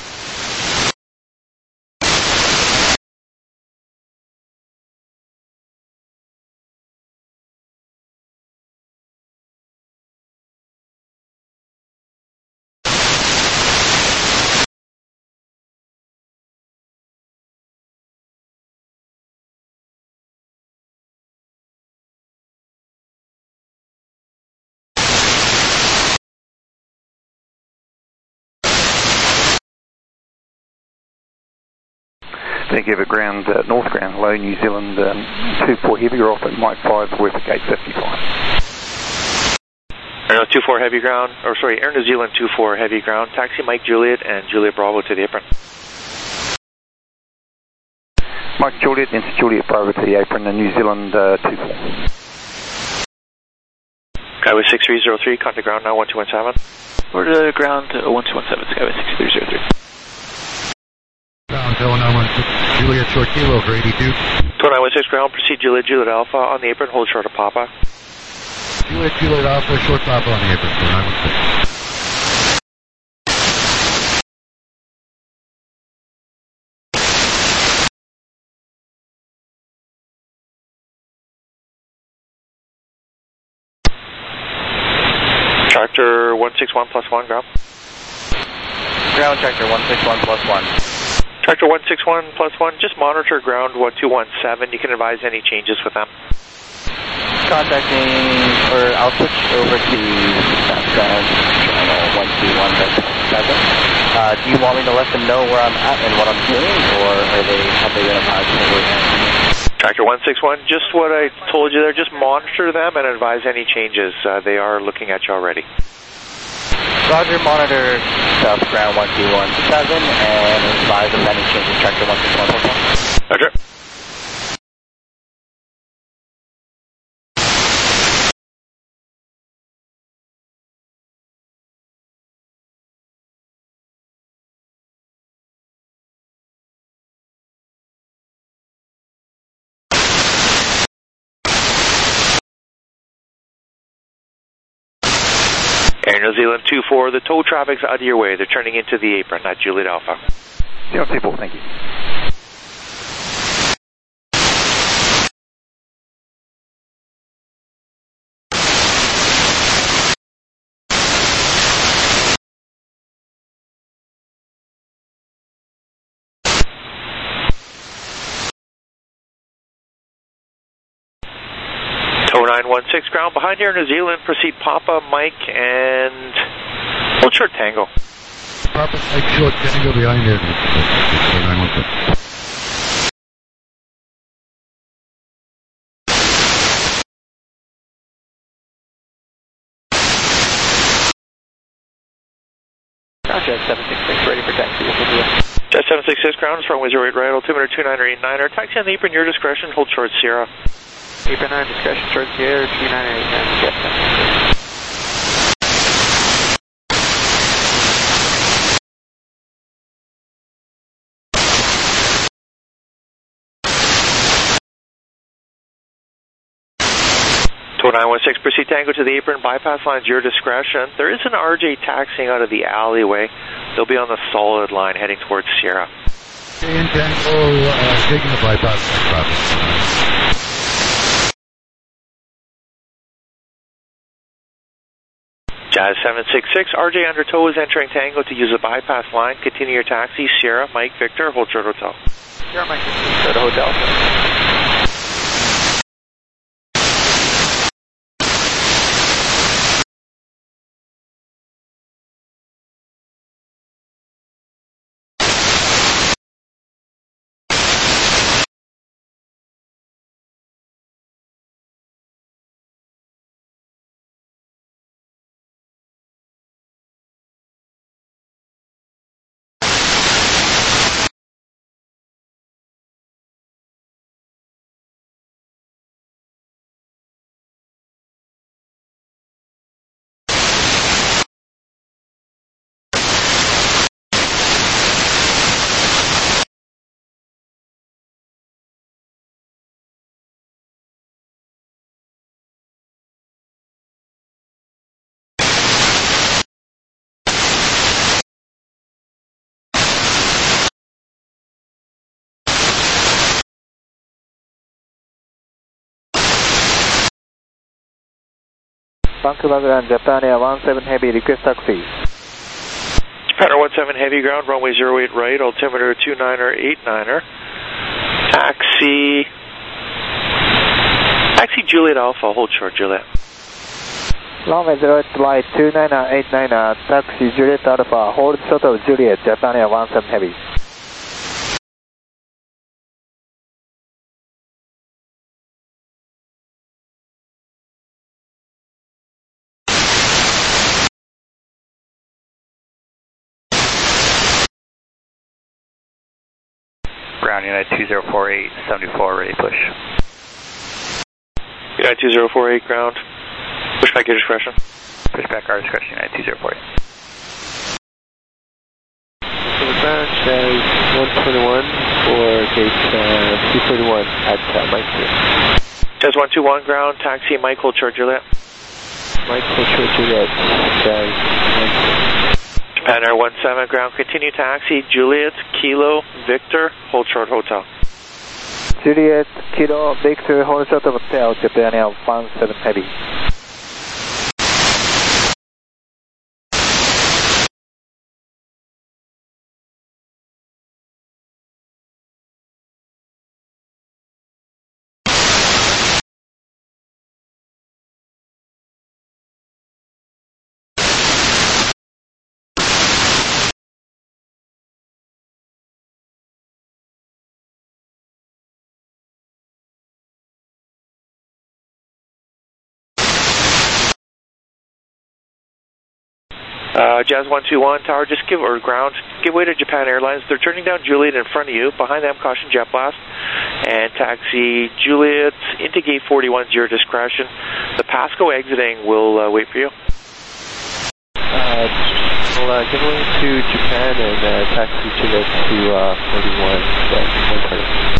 Thank you, ground, north ground, low New Zealand 24 heavy, you're off at Mike 5 with gate 55. Air 24 heavy ground, or sorry, Air New Zealand 24 heavy ground, taxi Mike Juliet and Juliet Bravo to the apron. Mike Juliet into Juliet Bravo to the apron, and New Zealand 24. Skyway 6303, contact ground now, 1217. We're to ground 1217, Skyway 6303. Ground 0916, Juliet short kilo for 82. 2916 ground, proceed Juliet, Juliet Alpha on the apron, hold short of Papa. Juliet, Juliet Alpha, short Papa on the apron for 916. Tractor 161 plus 1, ground. Ground tractor 161 plus 1. Tractor 161 plus 1, just monitor ground 1217. You can advise any changes with them. Contacting, or I'll switch over to that ground channel 121.7. Do you want me to let them know where I'm at and what I'm doing, or have they been advised to wait? Tractor 161, just what I told you there, just monitor them and advise any changes. They are looking at you already. Roger, monitor stuff ground 121.7 and advise of any changes, tractor 161.1. Roger. Air New Zealand 24, the tow traffic's out of your way. They're turning into the apron at Juliet Alpha. 024, thank you. Tow 916 ground behind Air New Zealand. Proceed Papa, Mike, and hold short Tango. Papa, Mike, short Tango behind Air New Zealand. Jet 766 ready for taxi. Jet 766 ground is runway 08 right, altimeter 2989. Taxi on the apron, your discretion. Hold short Sierra. Apron 9 discretion towards the air, 2989, Jet 766. Tow 916, proceed Tango to the apron, bypass lines, your discretion. There is an RJ taxiing out of the alleyway. They'll be on the solid line heading towards Sierra. And Tango taking the bypass traffic. Jazz 766, RJ under tow is entering Tango to use a bypass line. Continue your taxi, Sierra, Mike, Victor, hold short hotel. Sierra, Mike, Victor, to hotel. Vancouver Ground, Japan Air 17 Heavy, request taxi. Japan Air 17 Heavy ground, runway 08 right, altimeter 2989er. Taxi Juliet Alpha, hold short Juliet. Runway 08 right, 2989er, taxi Juliet Alpha, hold short of Juliet, Japan Air 17 Heavy. Ground United 2048, 74, ready push. United 2048 ground. Push back your discretion. Push back our discretion, United 2048. So the ground says 121 for gate 231 at Mike 3. Says 121 ground, taxi Mike, hold short Juliet. Mike, hold short Juliet. Says Japan Air 17 ground, continue taxi, Juliet, Kilo, Victor, hold short hotel. Juliet, Kilo, Victor, hold short of hotel, Japan Air 17 Heavy. Jazz 121, tower, just give, or ground, give way to Japan Airlines. They're turning down Juliet in front of you. Behind them, caution jet blast. And taxi Juliet into gate 41, your discretion. The Pasco exiting will wait for you. We'll give way to Japan and taxi Juliet to 41, 130.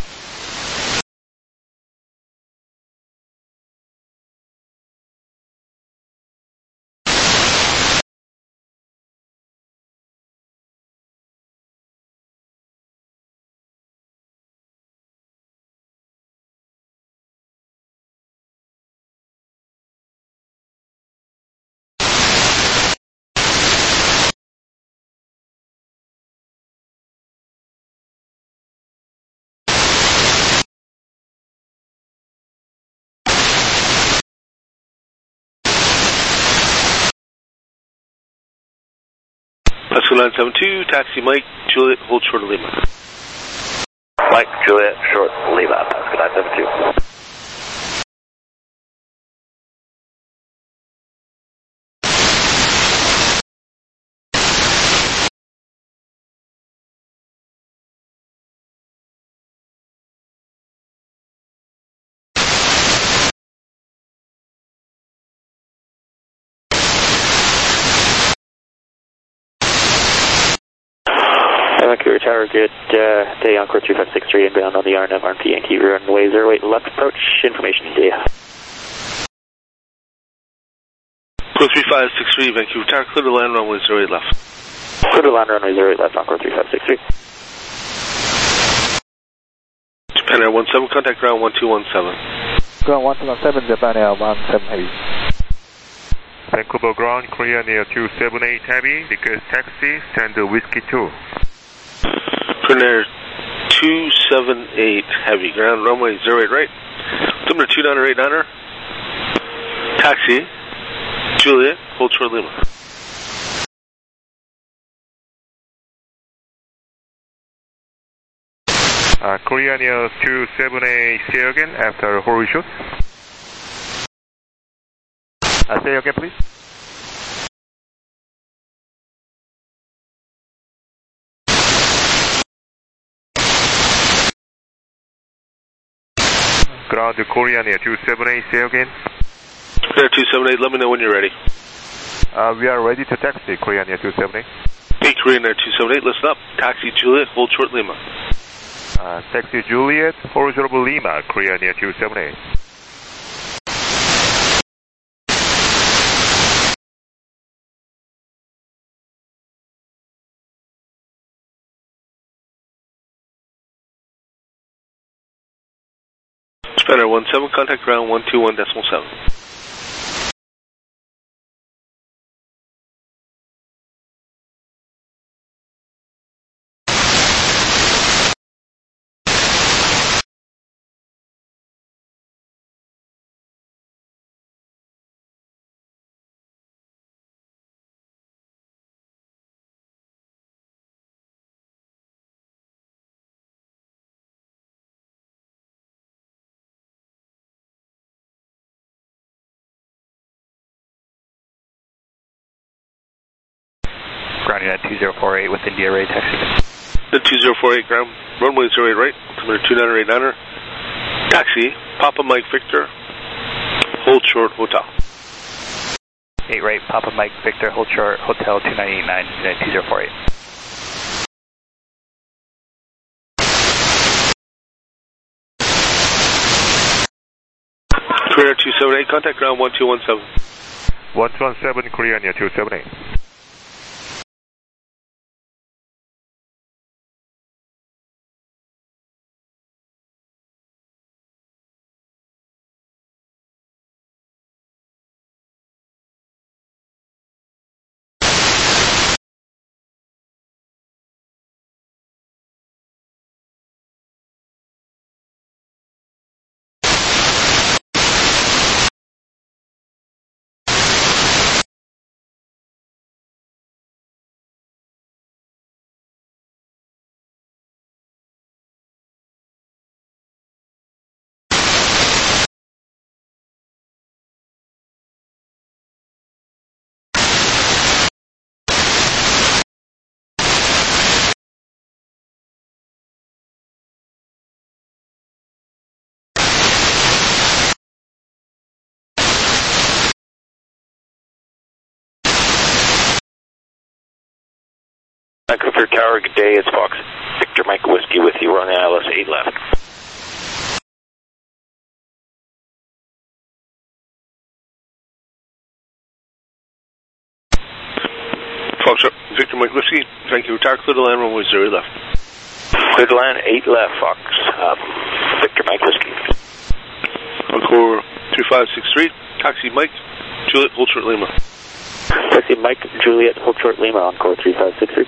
Pasco 972, taxi Mike, Juliet, hold short of Lima. Mike, Juliet, short, Lima, Pasco 972. Vancouver Tower, good day, Encore 3563 inbound on the RNM RMP Yankee runway 08 left approach, information day. Code 3563, Vancouver Tower, clear to land runway 08 left. Clear to land runway 08 left, Encore 3563. Japan Air 17, contact ground 1217. Ground 1217, Japan Air 17 Heavy. Vancouver ground, Korean Air 278 Heavy, request taxi, stand Whiskey 2. Korean Air 278 Heavy, ground runway 08 right. Altimeter 2989er. Taxi, Juliet, hold short Lima. Korean Air 278, say again after horizon shot. Say again, please. Ground Korean Air 278, say again. Air 278, let me know when you're ready. We are ready to taxi, Korean Air 278. Hey, Korean Air 278, listen up. Taxi Juliet, hold short Lima. Taxi Juliet, hold short Lima, Korean Air 278. Japan Air 17, contact ground 121.7. Grounding at 2048 with India Ray taxi. The 2048 ground, runway 08 right, altimeter 2989er. Taxi, Papa Mike Victor, hold short hotel. 8 right, Papa Mike Victor, hold short, hotel 2989, Unit 2048. Korean Air 278, contact ground 1217. 117, Korean Air 278. Vancouver Tower, good day, it's Fox. Victor Mike Whiskey with you, we're on the ILS 8 left. Fox, Victor Mike Whiskey, Vancouver Tower, clear to land, runway 0 left. Clear to land, 8 left, Fox. Victor Mike Whiskey. Encore 2563, taxi Mike, Juliet, hold short Lima. Taxi Mike, Juliet, hold short Lima, Encore 3563.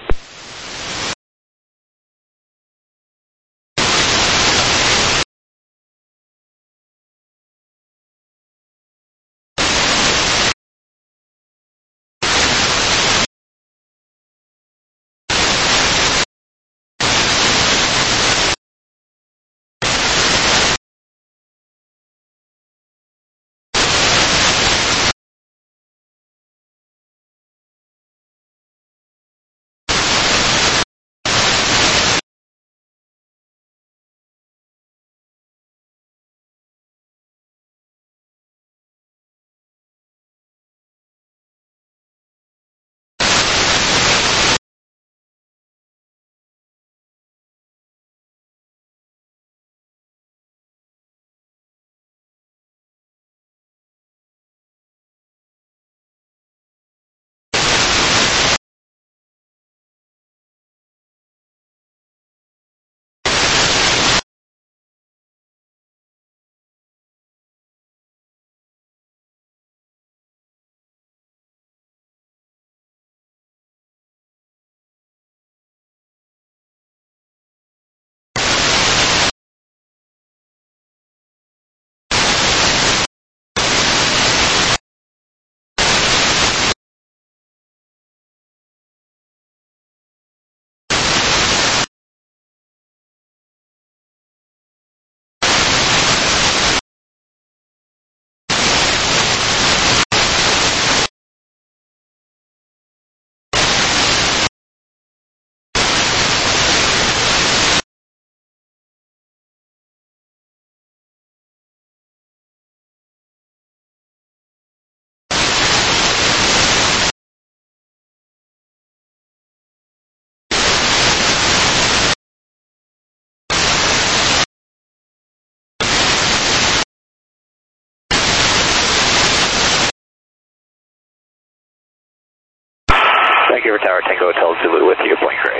Vancouver Tower, Tango Hotel Zulu with you, Point Grey.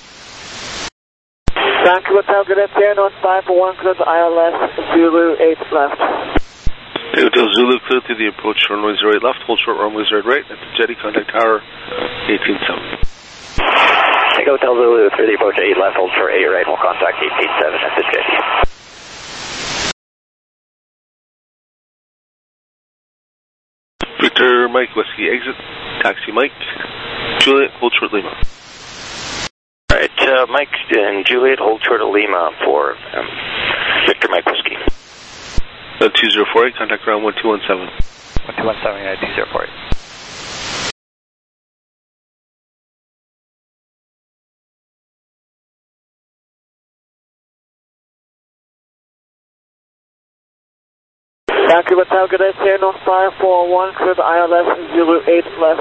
Vancouver Tower, good afternoon, on 541, clear to ILS, Zulu 8 left. Tango Hotel Zulu, clear to the approach, runway 08 left, hold short runway 0 right, at the jetty, contact tower 187. Tango Hotel Zulu, clear the approach 8 left, hold short 8 right, we'll contact 187 at the jetty. Victor Mike Whiskey, exit, taxi Mike, Juliet, hold short Lima. Alright, Mike and Juliet, hold short of Lima for Victor Mike Whiskey. 2048, contact ground 1217. 1217, United 2048. Vancouver Tower, good afternoon, on 541, clear to ILS, Zulu 8 left.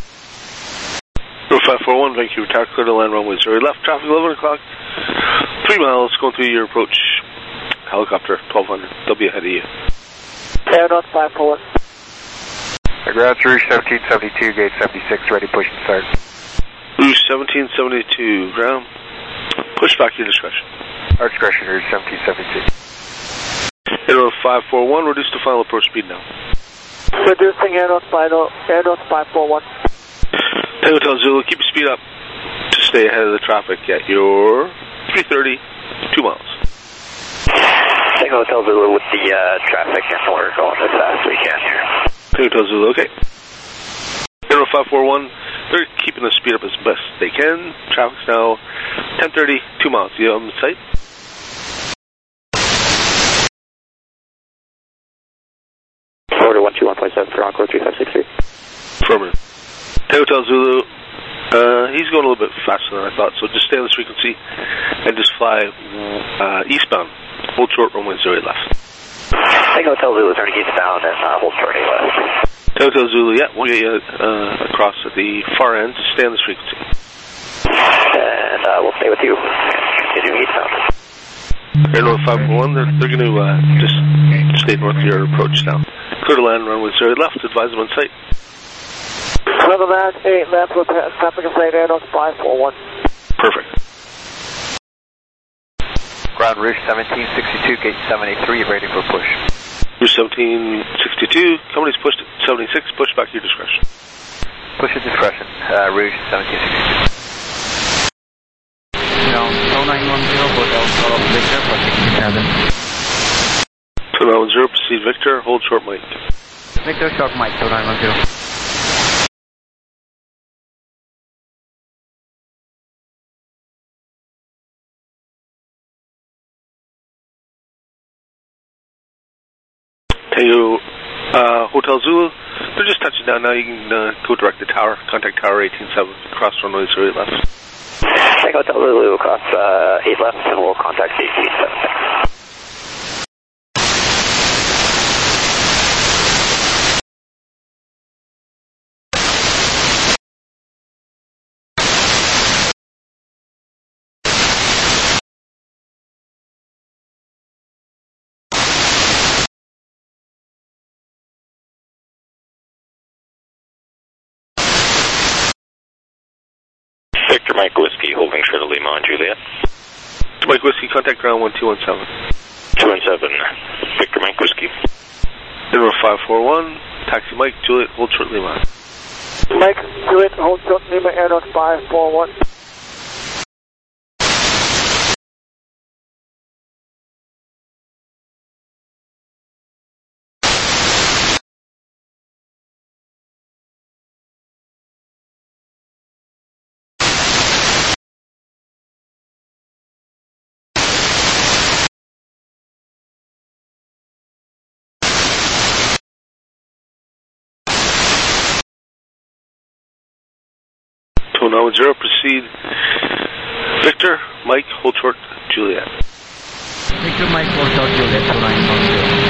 541, Vancouver Tower, clear to land runway 0 left, traffic 11 o'clock, 3 miles, going through your approach, helicopter 1200, they'll be ahead of you. Air North 541. Ground Rouge 1772, gate 76, ready, push and start. Rouge 1772, ground, push back your discretion. Our discretion, Rouge 1772. Air North 541, reduce to final approach speed now. Reducing Air North 541. Tango Hotel Zulu, keep your speed up to stay ahead of the traffic at your 330, 2 miles. Tango Hotel Zulu with the traffic, and we're going as fast as we can here. Tango Hotel Zulu, okay. Air North 541, they're keeping the speed up as best they can. Traffic's now 1030, 2 miles. You on the site? Order 121.7 for Encore 3563. Affirmative. Tango Hotel Zulu, he's going a little bit faster than I thought, so just stay on this frequency and just fly eastbound. Hold short, runway 0 left. Tango Hotel Zulu, turning eastbound and hold short 8 left. Tango Hotel Zulu, yeah, we'll get you across at the far end. Just stay on this frequency. And we'll stay with you. Continuing eastbound. Air North 541, they're going to just stay north of your approach now. Clear to land, runway 0 left, advise them on site. Clear to land, 8 left, with traffic in sight, Air North 541. Perfect. Ground Rouge 1762, gate 783, ready for push. Rouge 1762, company's pushed at 76, push back to your discretion. Push at discretion, Rouge 1762. Ground 0910, Hotel Solo Victor, proceed cabin. 2910, proceed Victor, hold short mic. Victor, short mic, 2910. Tango Hotel Zulu, they're just touching down now. You can go direct to tower, contact tower 187, cross runway 0 left. Tango Hotel Zulu, across 8 left, and we'll contact 876. Victor Mike Whiskey, holding short of Lima on Juliet. Mike Whiskey, contact ground 1217. 217, Victor Mike Whiskey. Air 541, taxi Mike, Juliet, hold short Lima. Mike, Juliet, hold short Lima, Air North 541. Now 0, proceed Victor, Mike, hold short, Juliet. Victor, Mike, hold short, Juliet, 2910.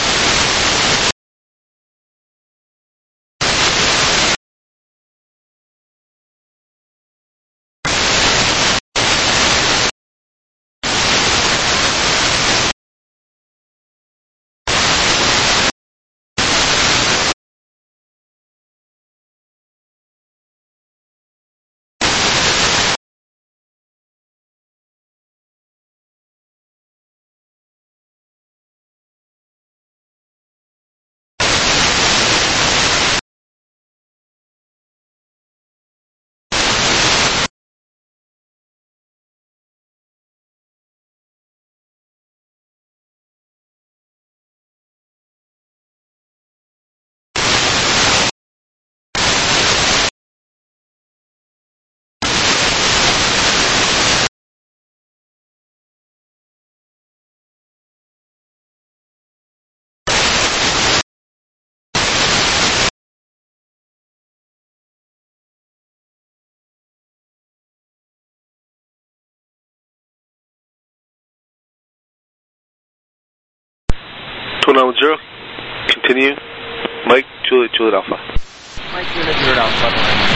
Now 0, continue, Mike, Juliet, Juliet Alpha. Mike, Juliet, Juliet Alpha.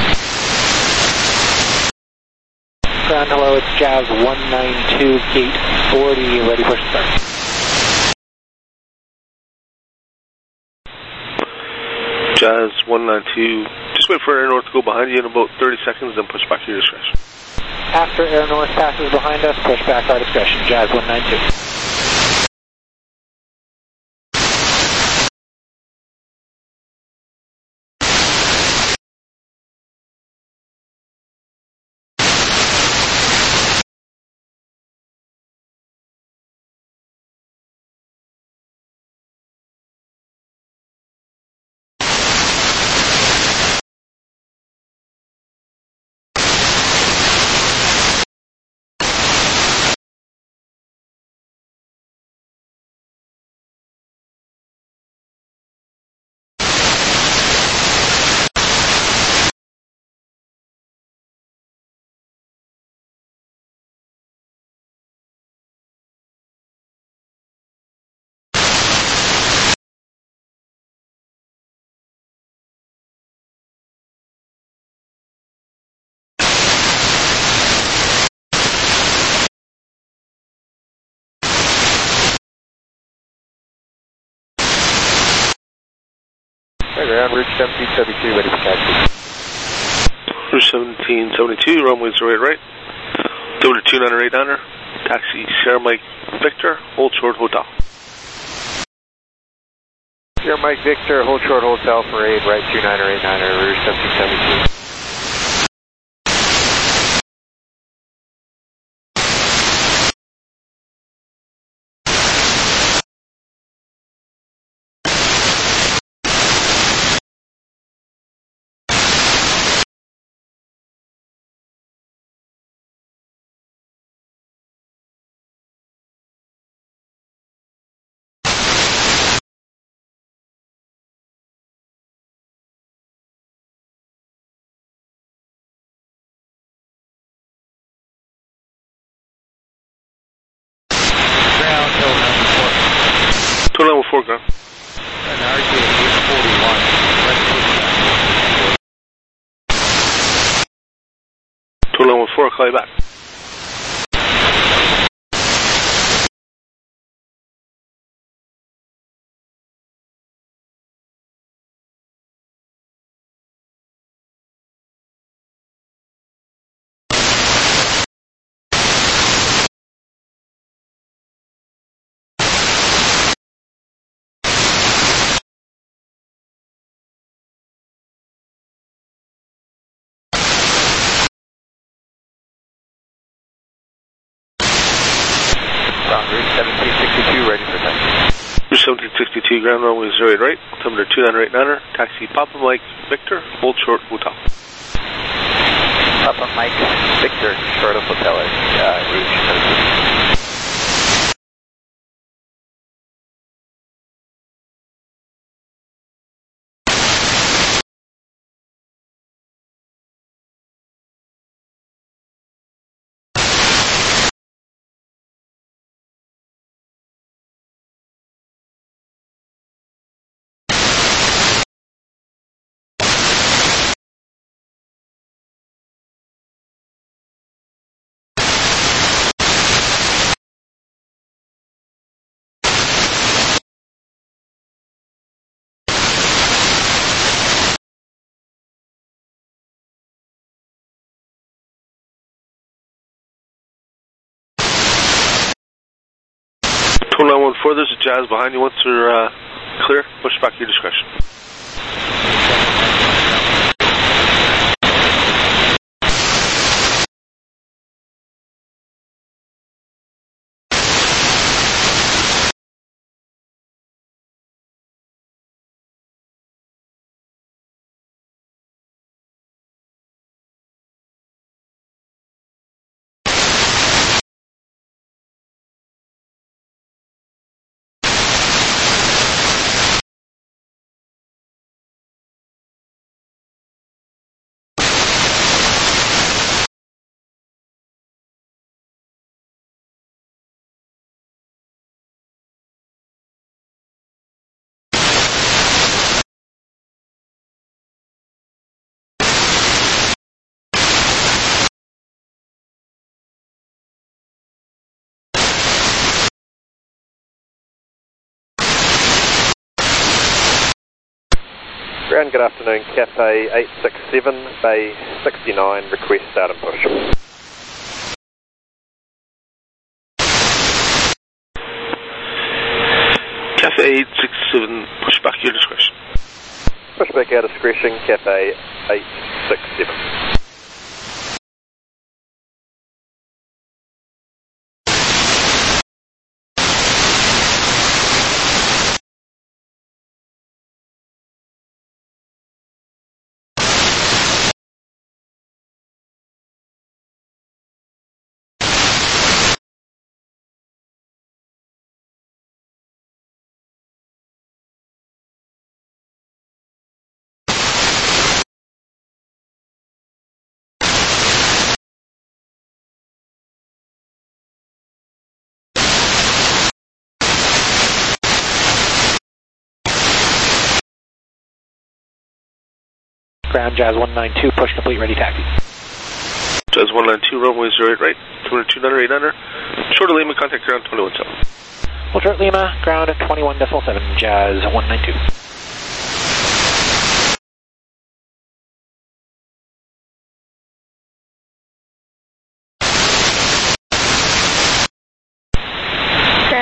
Ground, hello, it's Jazz 192, gate 40, ready for start. Jazz 192, just wait for Air North to go behind you in about 30 seconds, then push back to your discretion. After Air North passes behind us, push back our discretion, Jazz 192. Ground, Rouge 1772, ready for taxi. Rouge 1772, runway 08 right. Over to 2989er, taxi Sierra Mike Victor, hold short hotel. Sierra Mike Victor, hold short hotel for 8, right 2989er, Rouge 1772. Level 4 ground. And RJ 841. To level 4, call you back. Rouge 1762, ready for taxi. Rouge 1762, ground runway 08 right, altimeter 2989er, taxi Papa Mike Victor, hold short hotel. Papa Mike Victor, short of hotel, Rouge 1762. Total 914, there's a Jazz behind you. Once they're clear, push back your discretion. Ground, good afternoon, Cafe 867, Bay 69, request start and push. Cafe 867, push back your discretion. Push back our discretion, Cafe 867. Ground, Jazz 192, push complete, ready taxi. Jazz 192, runway 08 right, 2989er, short of Lima, contact ground 21.7. Hold short Lima, ground at 21.7, Jazz 192.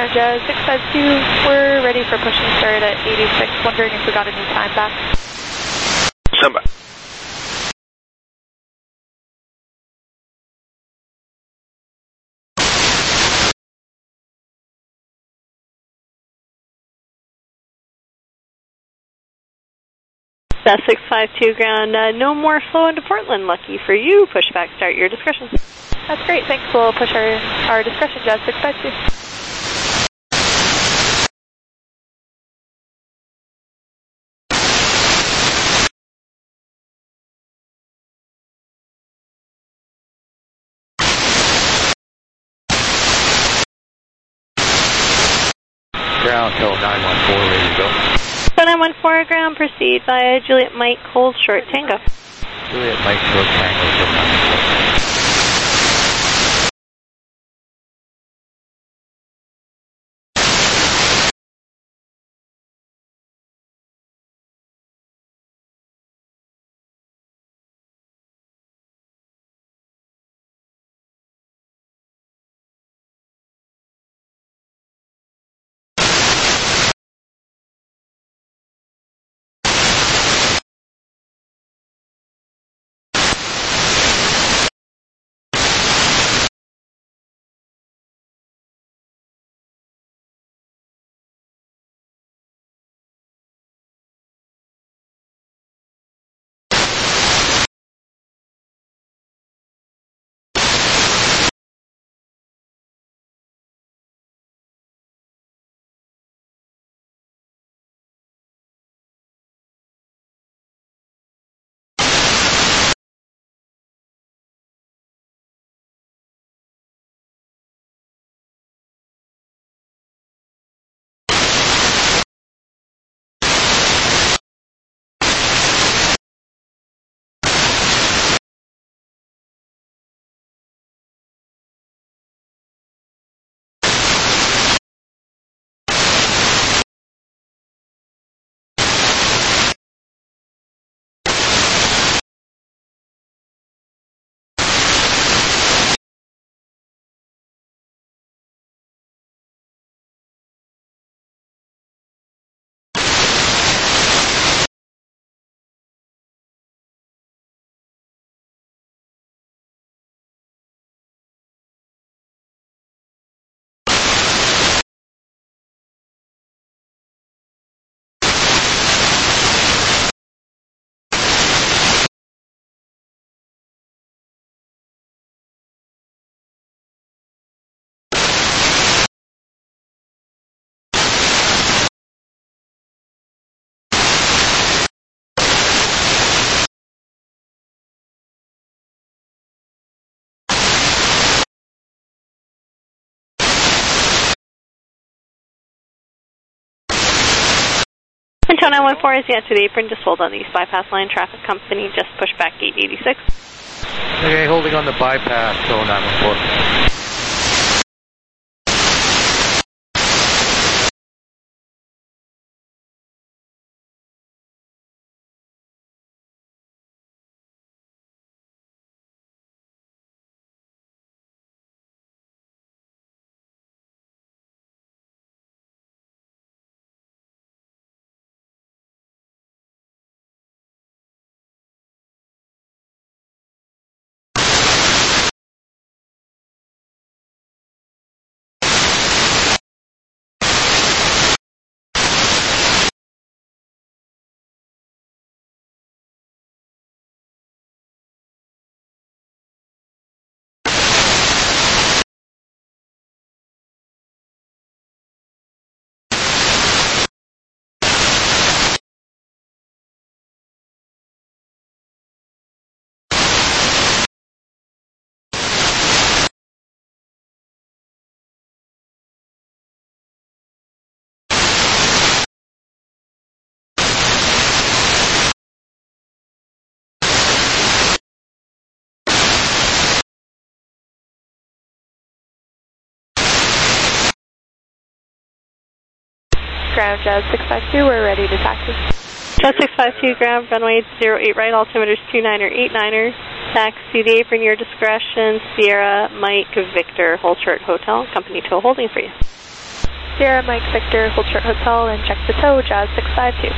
Jazz 652, we're ready for push and start at 86. Wondering if we got a new time back. Stand by. That's 652 ground. No more flow into Portland. Lucky for you. Pushback start your discretion. That's great. Thanks. We'll push our discretion, Jazz 652. Ground, Hill 914, ready to go. 914 ground, proceed via Juliet Mike, hold short Tango. Juliet Mike, short Tango, Hill 914. Control 914 is yet to the apron. Just hold on the East Bypass line. Traffic company just push back gate 86. Okay, holding on the bypass, Control 914. Ground Jazz 652, we're ready to taxi. Jazz 652 ground, runway 08 right, altimeters 29er, 89er. Taxi the apron, your discretion, Sierra Mike Victor, hold short hotel, company tow holding for you. Sierra Mike Victor, hold short hotel and check the tow, Jazz 652.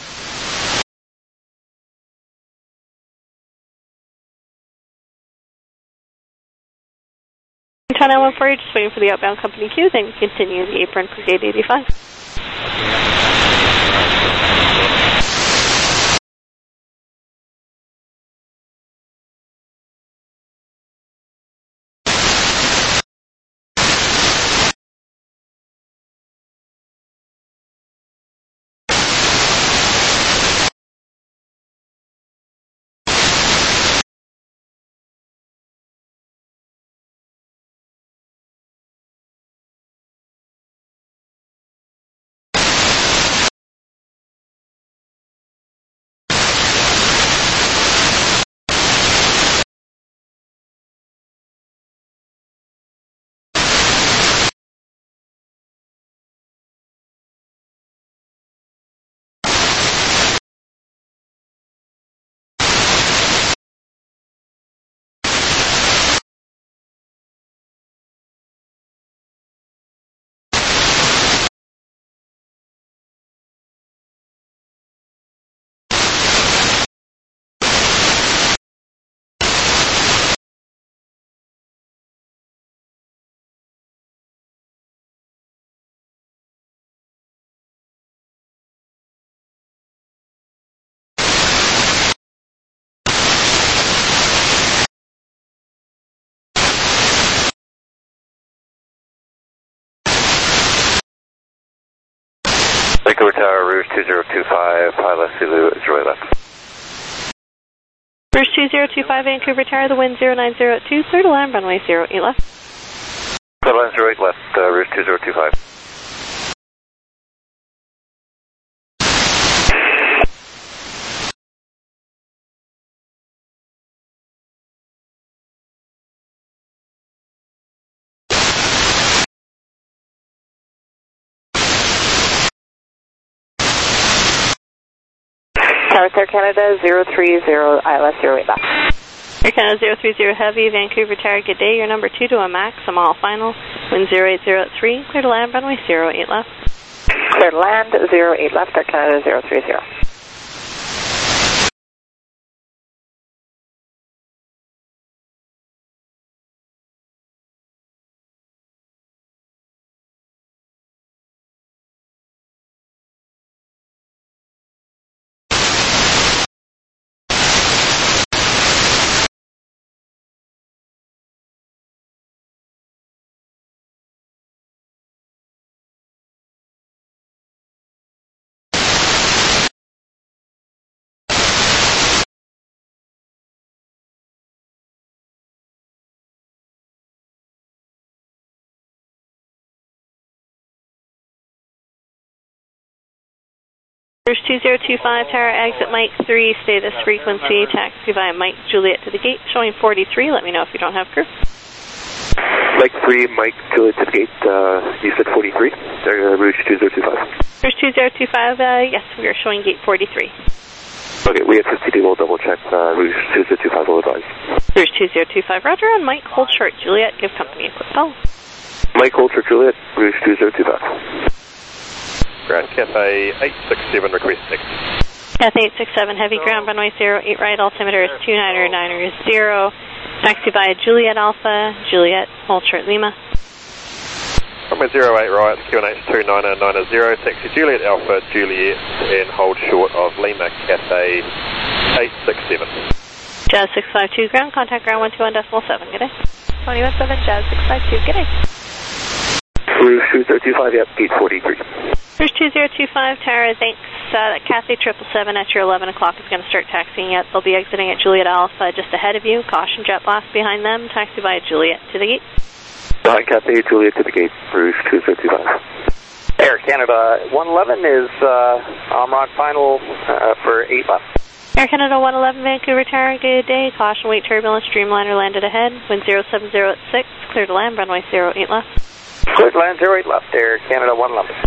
Antenna 140, just waiting for the outbound company queue, then continue the apron for gate 85. Vancouver Tower, Rouge 2025, Pilot Zulu, Joy left. Rouge 2025, Vancouver Tower, the wind 09082, clear to land, runway 08 left. Clear to land 08 left, Rouge 2025. Tower Air Canada 030, ILS 08 left. Air Canada 030 Heavy, Vancouver Tower, good day. Your number 2 to a max, I'm all final. Wind 0803, clear to land, runway 08 left. Clear to land, 08 left, Air Canada 030. Rouge 2025, Tower, exit Mike 3, stay this frequency, taxi via Mike Juliet to the gate, showing 43, let me know if you don't have crew. Mike 3, Mike Juliet to the gate, you said 43, Rouge 2025. Rouge 2025, yes, we are showing gate 43. Okay, we have 50D, we'll double check, Rouge 2025 will advise. Rouge 2025, roger, and Mike, hold short, Juliet, give company a quick call. Mike, hold short, Juliet, Rouge 2025. Ground Cathay 867, request 6. Cathay 867, heavy ground, runway 08 right, altimeter is 29990. Taxi via Juliet Alpha, Juliet, hold short Lima. Runway 08 right, QNH 29990, taxi Juliet Alpha, Juliet, and hold short of Lima, Cathay 867. Jazz 652, ground, contact ground 121.7, good day. 217, Jazz 652, good day. Rouge 2025, yep, gate 43. Rouge 2025, Tower, thanks. Cathay 777 at your 11 o'clock is going to start taxiing yet. They'll be exiting at Juliet Alpha just ahead of you. Caution jet blast behind them. Taxi via Juliet to the gate. Hi, Cathay Juliet to the gate, Rouge 2025. Air Canada 111 is on final for 8 left. Air Canada 111, Vancouver Tower, good day. Caution, wait turbulence, Dreamliner landed ahead. Wind 070 at 6, clear to land, runway 08 left. Clear to land 08 left, Air Canada 111.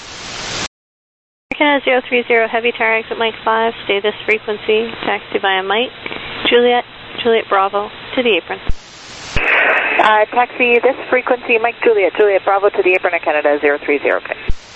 Air Canada 030, heavy tower, exit Mike 5, stay this frequency, taxi via Mike, Juliet, Juliet Bravo, to the apron. Taxi this frequency, Mike Juliet, Juliet Bravo to the apron of Canada 030, okay.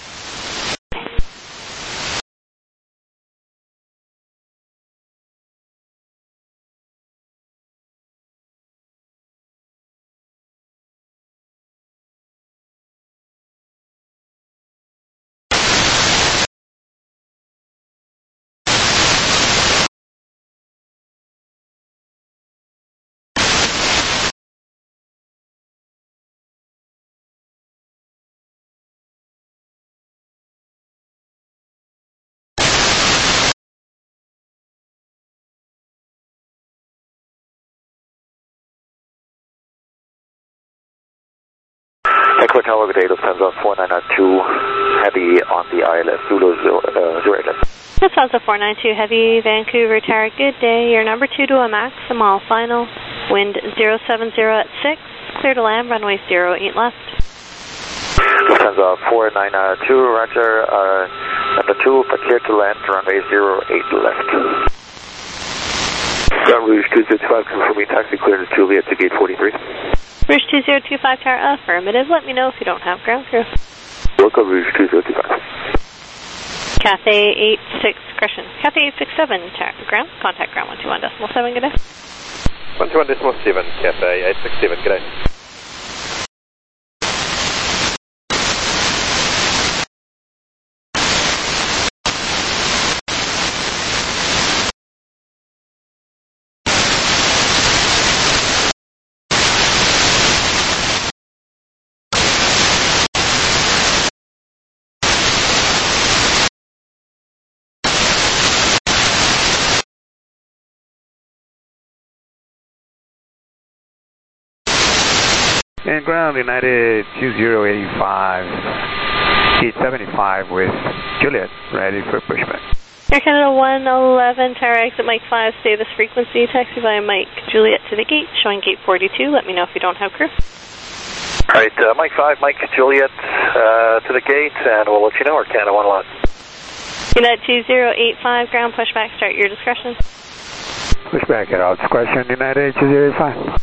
Hotel over day, Lufthansa 4992, heavy on the ILS, Zulu 08. Lufthansa 492 Heavy, Vancouver Tower, good day. You're number 2 to a maximal final. Wind 070 at 6, clear to land, runway 08 left. Lufthansa 492, roger, number 2, but clear to land, runway 08 left. Ground Rouge 265, confirming taxi clear to Juliet to gate 43. Rouge 2025 Tower, affirmative. Let me know if you don't have ground crew. Local Rouge 2025. Cathay 86, correction. Cathay 867 Tower, ground. Contact ground 121.7, good day. 121.7, Cathay 867, good day. And ground United 2085, seat 75 with Juliet, ready for pushback. Air Canada 111, Tower exit Mike 5, stay this frequency, taxi via Mike Juliet to the gate, showing gate 42, let me know if you don't have crew. Alright, Mike 5, Mike Juliet to the gate, and we'll let you know, Air Canada 111. United 2085, ground pushback, start your discretion. Pushback at all discretion, United 2085.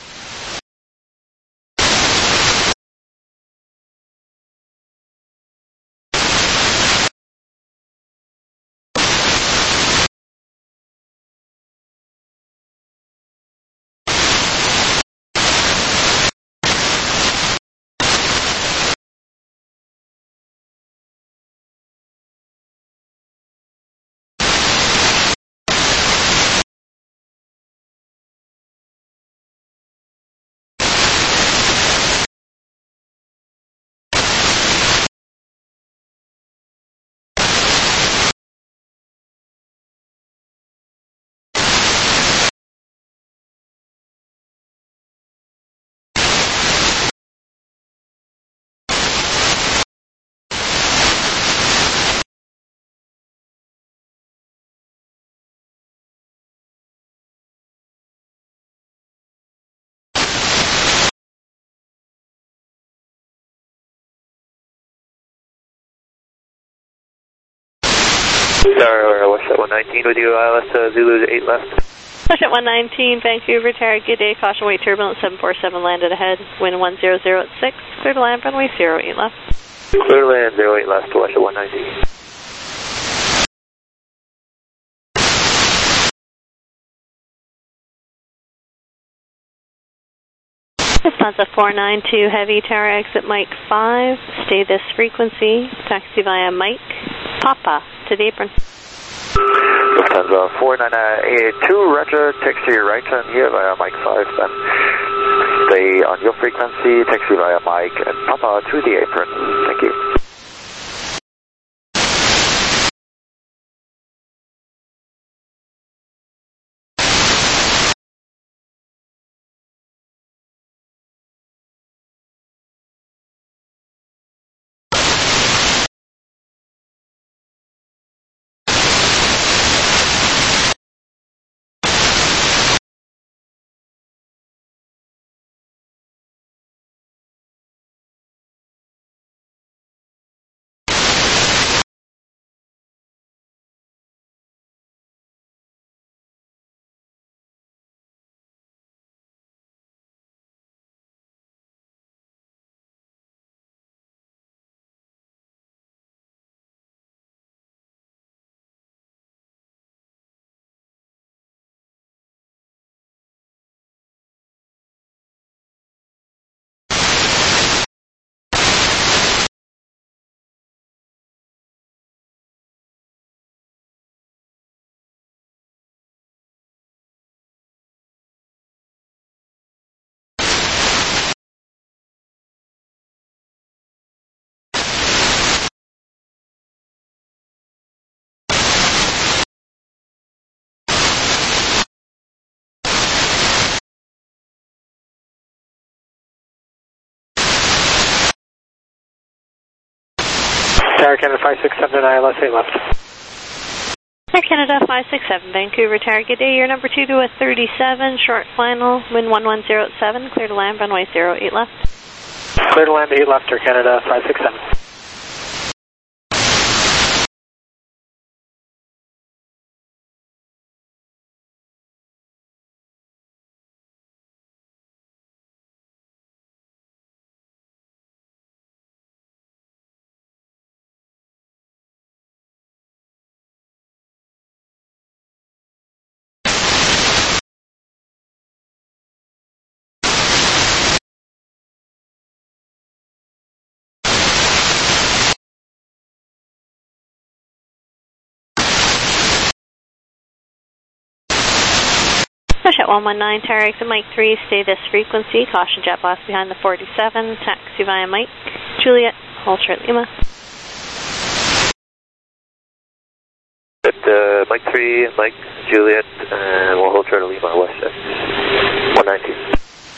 Sorry, what's that 119 with you, ILS Zulu 8 left. Push at 119, Vancouver Tower, good day, caution wait turbulence 747 landed ahead, wind 100 at 6, clear to land, runway 08 left. Clear to land 08 left, watch at 119. Lufthansa 492 Heavy, Tower exit Mike 5, stay this frequency, taxi via Mike Papa to the apron. Lufthansa 492, roger, taxi right turn here via Mike 5, then stay on your frequency, taxi via Mike and Papa to the apron. Thank you. Tower Canada 567 and ILS 8 left. Air Canada 567, Vancouver Tower, good day. Your number 2 to a 37, short final, wind 1107, clear to land, runway 08 left. Clear to land 8 left, Air Canada 567. Push at 119, tower exit Mike 3, stay this frequency, caution jet blast behind the 47, taxi via Mike, Juliet, hold short Lima. At Mike 3, Mike, Juliet, and we'll hold short Lima, west at 119.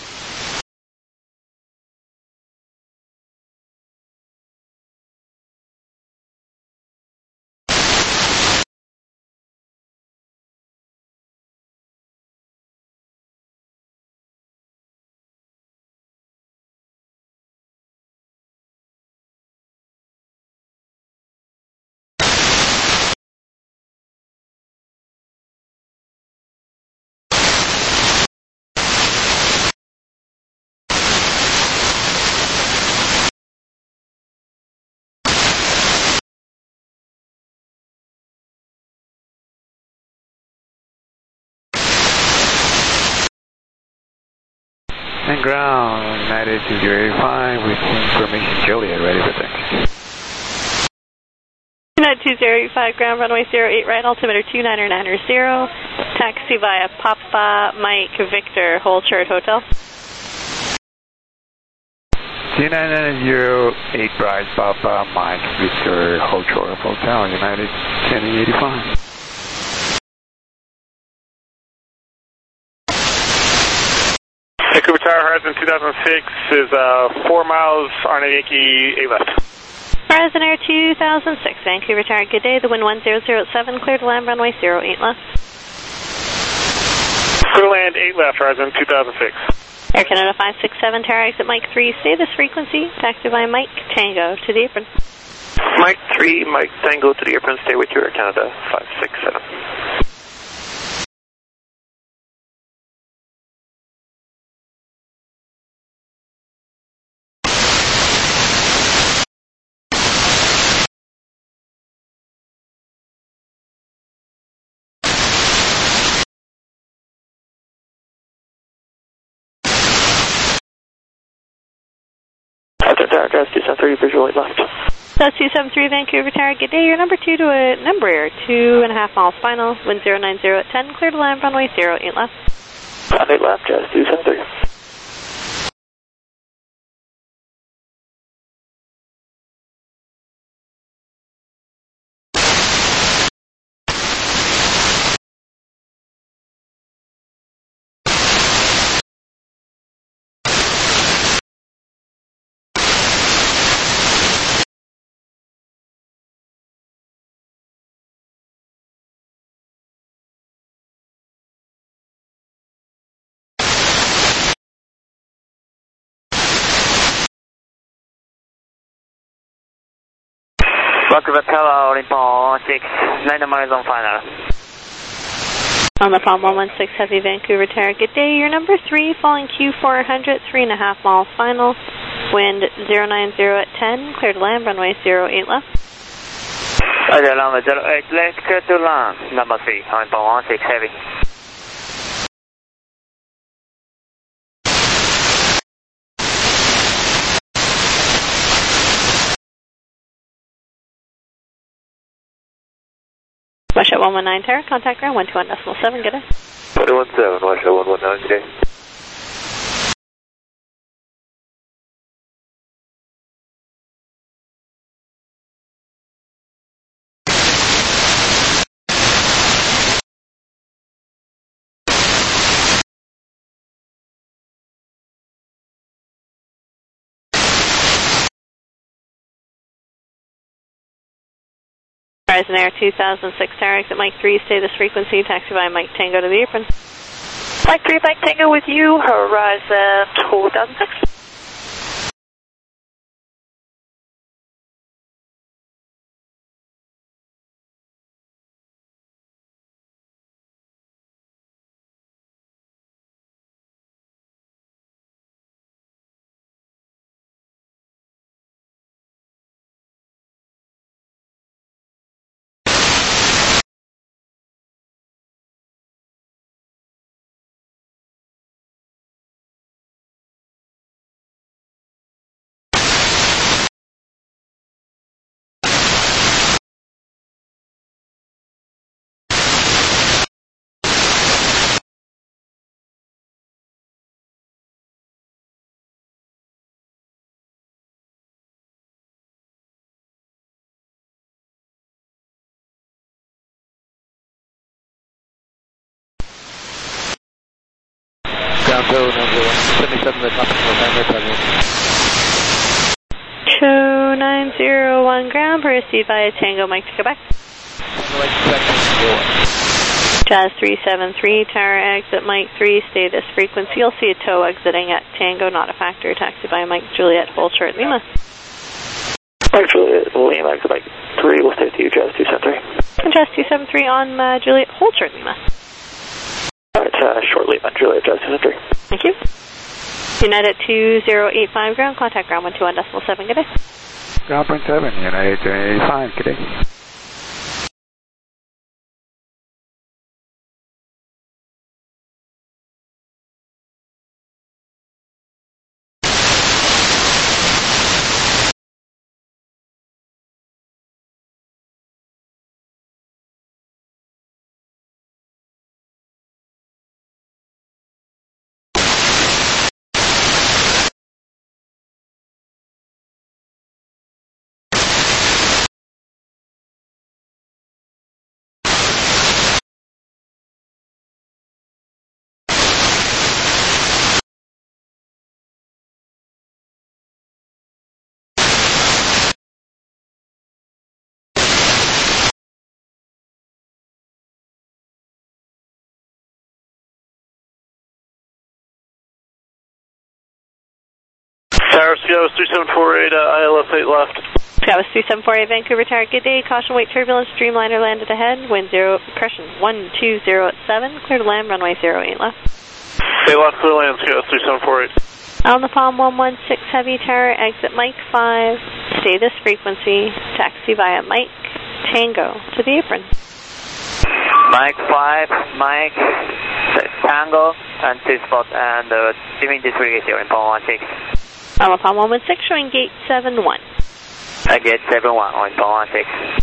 And ground, United 2085 with information Juliet, ready for taxi. United 2085, ground runway 08 right, altimeter 29990, taxi via Papa Mike Victor, hold short hotel. 29908 right, Papa Mike Victor, hold short hotel, United 2085. Vancouver Tower, Horizon 2006 is 4 miles, RNA Yankee 8 left. Horizon Air 2006, Vancouver Tower, good day. The wind 1007, clear to land, runway 08 left. Clear to land 8 left, Horizon 2006. Air Canada 567, tower exit Mike 3, stay this frequency, taxi by Mike Tango to the apron. Mike 3, Mike Tango to the apron, stay with you, Air Canada 567. Tower, Gas 273, visual 8 left. That's 273, Vancouver Tower, good day. Your number 2 to a number air, 2.5 miles final, wind 090 at 10, clear to land, runway 08 left. 8 left, Gas 273. Vancouver Tower, Olympon 6, 9 miles on final. On the Palm 116, Heavy Vancouver Tower, good day. Your number 3, falling Q400, 3.5 miles final, wind 090 at 10, clear to land, runway 08 left. Runway 08 left, clear to land, number 3, Olympon 16, Heavy. Washout 119 Tower, contact ground 121.7, good day. 117, Washout 119, good day. Horizon Air 2006 Tower, exit Mike 3, stay this frequency, taxi via Mike Tango to the apron. Mike 3, Mike Tango with you, Horizon 2006. Ground Go, number 177, the top of November, present. 2901 ground, proceed via Tango Mike to Quebec. Jazz 373, tower exit Mike 3, stay this frequency. You'll see a tow exiting at Tango, not a factor, taxi by Mike Juliet, hold short Lima. Mike Juliet, Lima, exit Mike 3, we'll stay with you, Jazz 273. Jazz 273 on Juliet, hold short Lima. Alright, short Lima, Juliet, Jazz 273. Thank you. United 2085 ground, contact ground 121.7, good day. Ground 7, United 285, good day. Tower Scout 3748, ILS 8 left. Scout 3748, Vancouver Tower, good day. Caution, weight turbulence, Dreamliner landed ahead. Wind 0, correction, 120 at 7, clear to land, runway 08 left. 8 left, clear land, Scout 3748. On the Palm 116 Heavy Tower, exit Mike 5, stay this frequency, taxi via Mike Tango to the apron. Mike 5, Mike Tango, and 2 spot, and Jimmy disregard here in Palm 16. On Palm 116 showing gate 71. Gate 71 on Palm 16.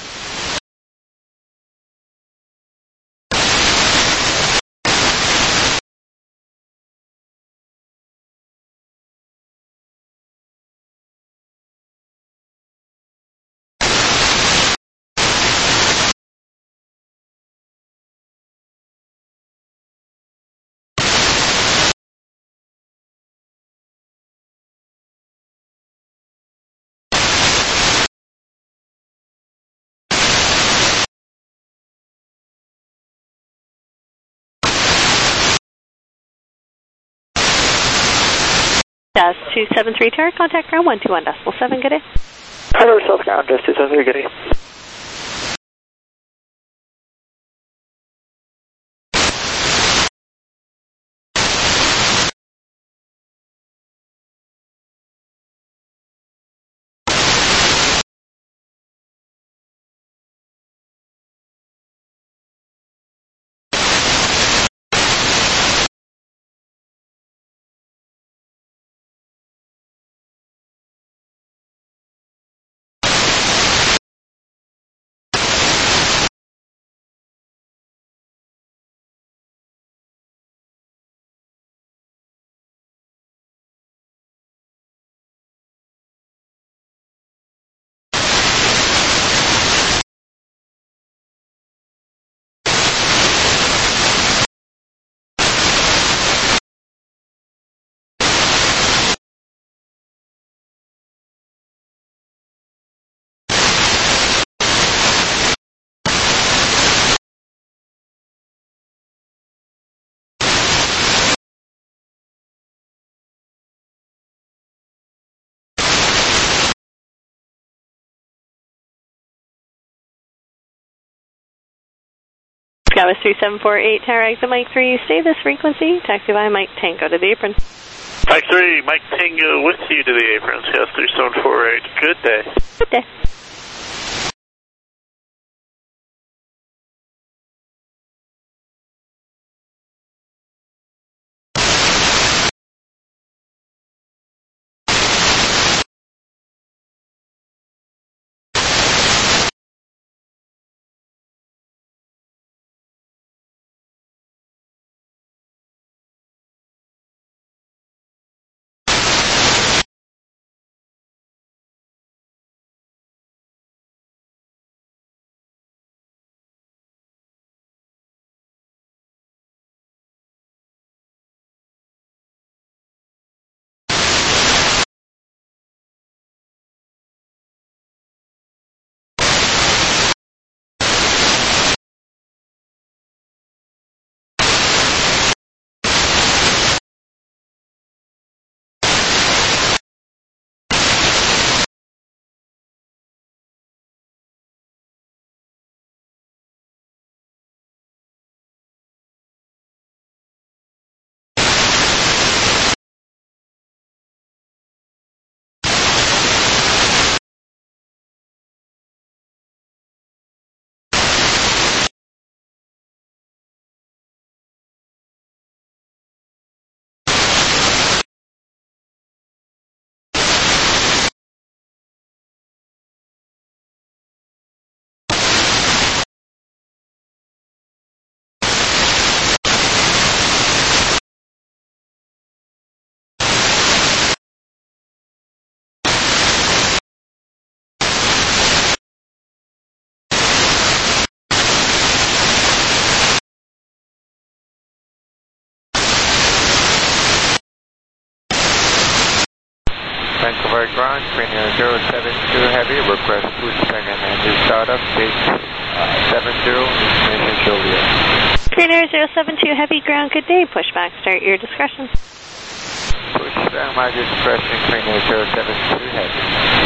Jazz 273 Tower, contact ground 121.7, good day. Hello, South Ground, Jazz 273, good day. Skywest 3748, tower exit Mike 3, stay this frequency, taxi via Mike Tango to the apron. Mike 3, Mike Tango with you to the apron, Skywest 3748, good day. Good day. Vancouver ground, Premier 072 Heavy, request pushback and engine startup, gate 70, destination Juliet. Premier 072 Heavy, ground, good day, pushback, start your discretion. Pushback, my discretion, Premier 072 Heavy.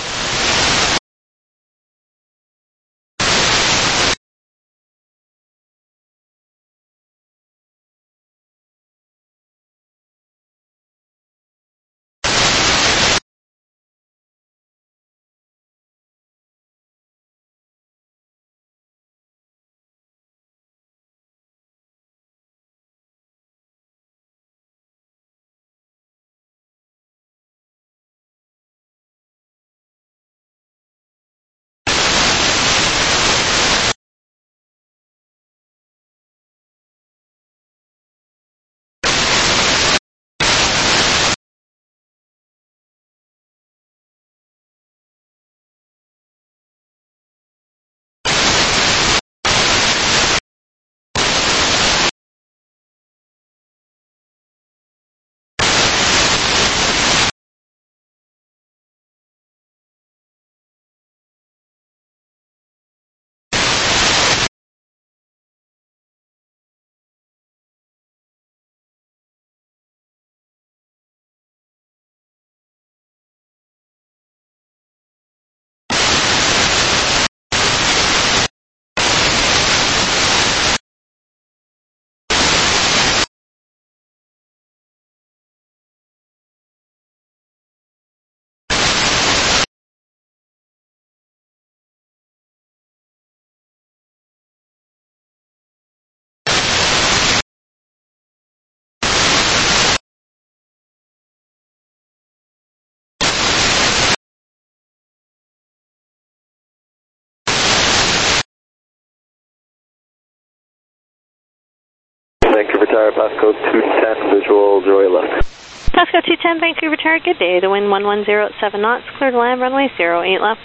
Vancouver Tower, passcode 210, visual, Joy left. Passcode 210, Vancouver Tower, good day. The wind 110 at 7 knots, clear to land, runway 08 left.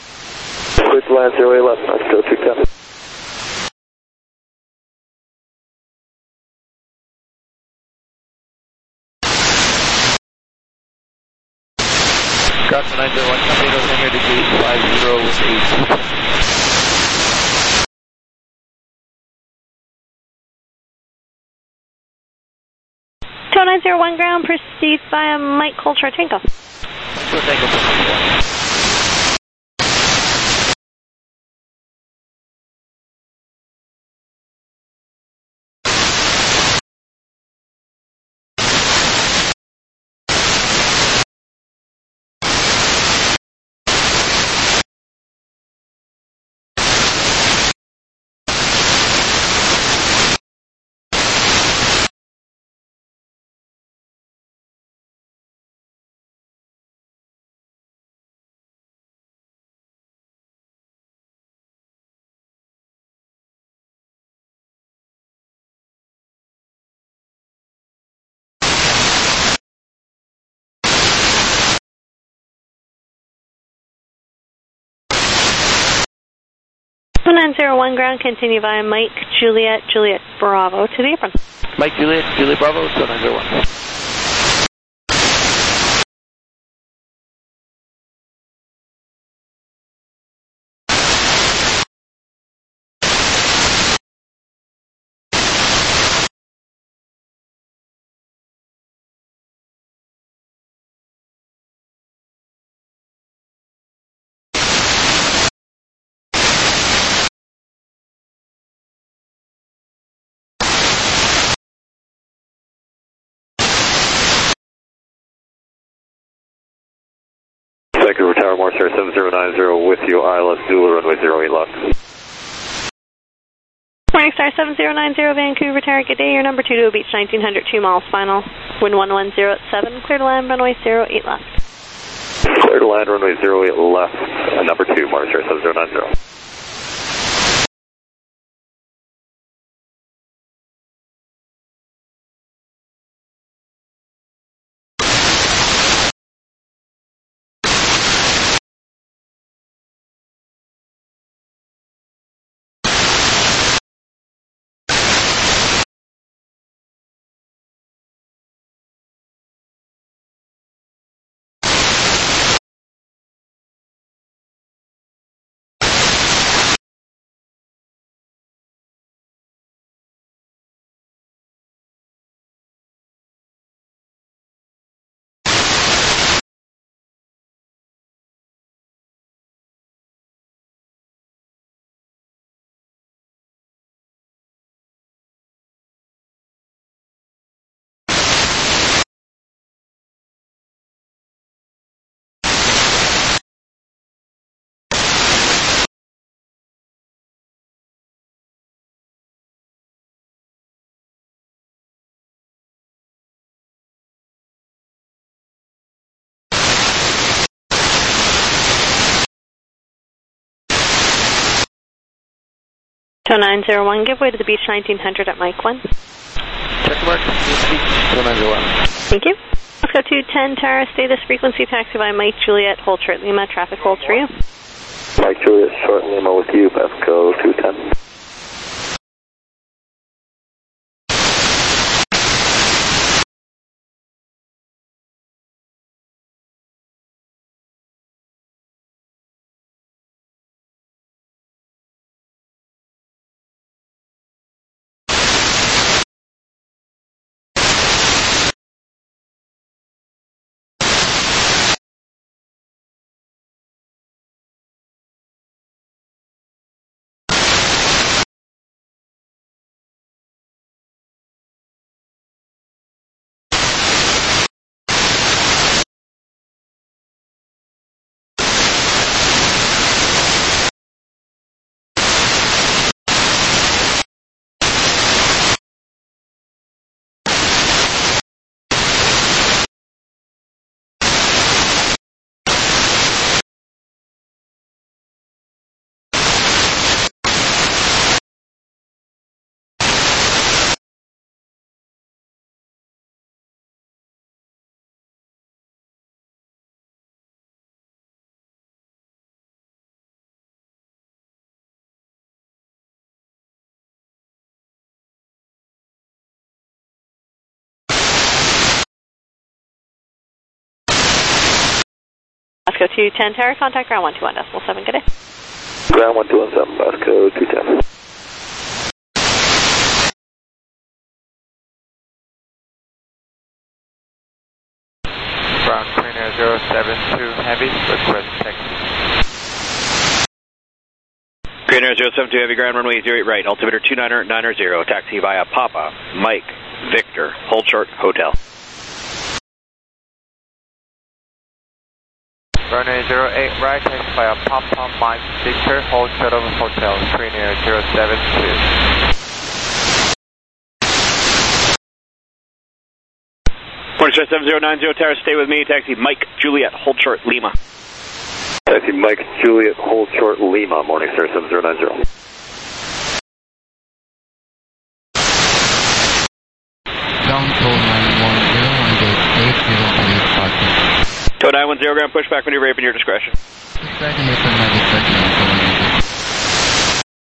Clear to land, 08 left, passcode 210. Cross 901, somebody goes in here to gate 50 with 8. Tow 901 ground, proceed via Mike Coltrane Tango. 2901 ground, continue via Mike, Juliet, Juliet, Bravo to the apron. Mike, Juliet, Juliet, Bravo, 2901. Vancouver Tower, Morse Air 7090 with you, ILS Zulu, runway 08 left. Morningstar 7090 Vancouver Tower, good day. Your number 22 Beach 1900, 2 miles final. Wind 110 at 7, clear to land, runway 08 left. Clear to land, runway 08 left, number 2, Morse Air 7090. So 901, give way to the Beach 1900 at Mike 1. Check the mark, Beach 901. Thank you. Let's go to 10 Tower, status frequency taxi by Mike Juliet, hold short Lima, traffic holds for you. Mike Juliet, short Lima with you, Pasco 210. Let's go to 10 Tower, contact ground 121.7, good day. Ground 121.7, Pasco 210. Ground 3072 Heavy, request taxi. Green Air 072 Heavy, ground runway 08 right, altimeter 29090, taxi via Papa, Mike, Victor, hold short, hotel. Runway 08 right, taxi via Papa, Mike, Victor, hold short of hotel, Green Air 072. Morningstar 7090, Tower, stay with me, taxi Mike, Juliet, hold short, Lima. Taxi Mike, Juliet, hold short, Lima, Morningstar 7090. Down call 910 on gate 8038 Tow 910, ground pushback maneuver, open your discretion. Pushback and open my discretion.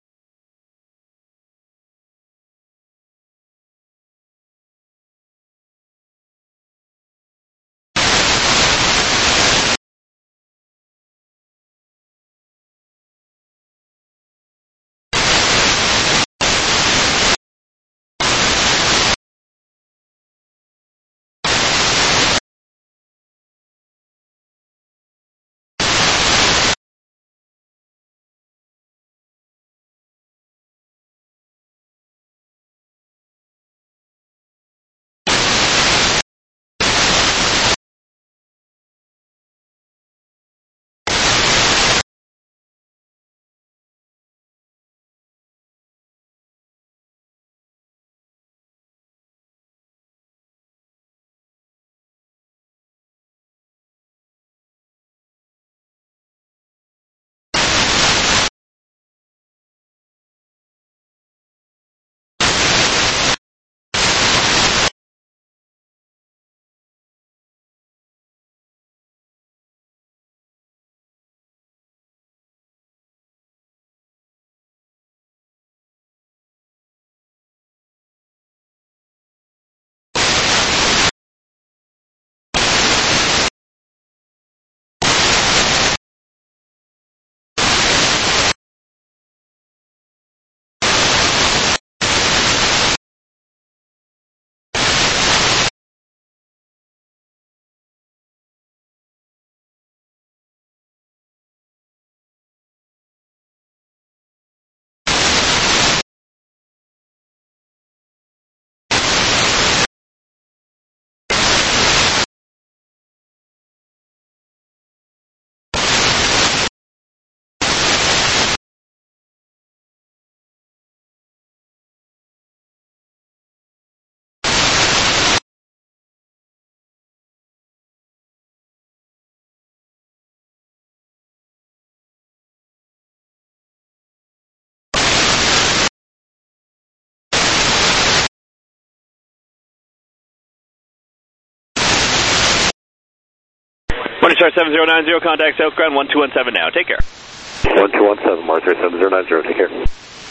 Chart 7090, contact South Ground 1217 now. Take care. 1217, Mars 7090, take care.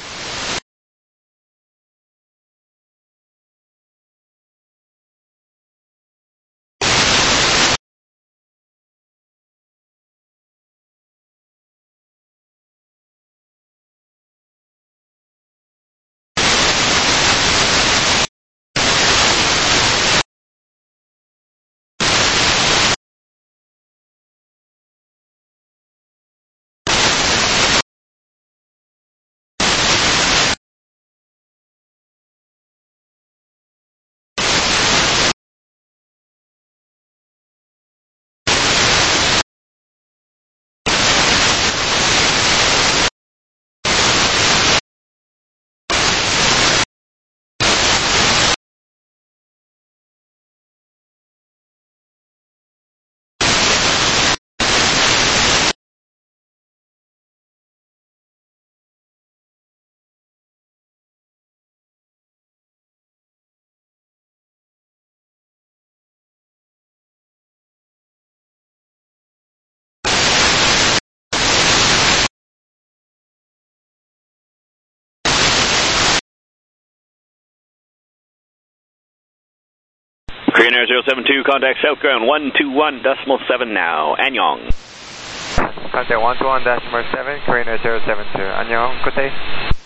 Korean Air 072, contact South Ground 121.7 now. Anyong. Contact 121.7, Korean Air 072. 안녕, good day.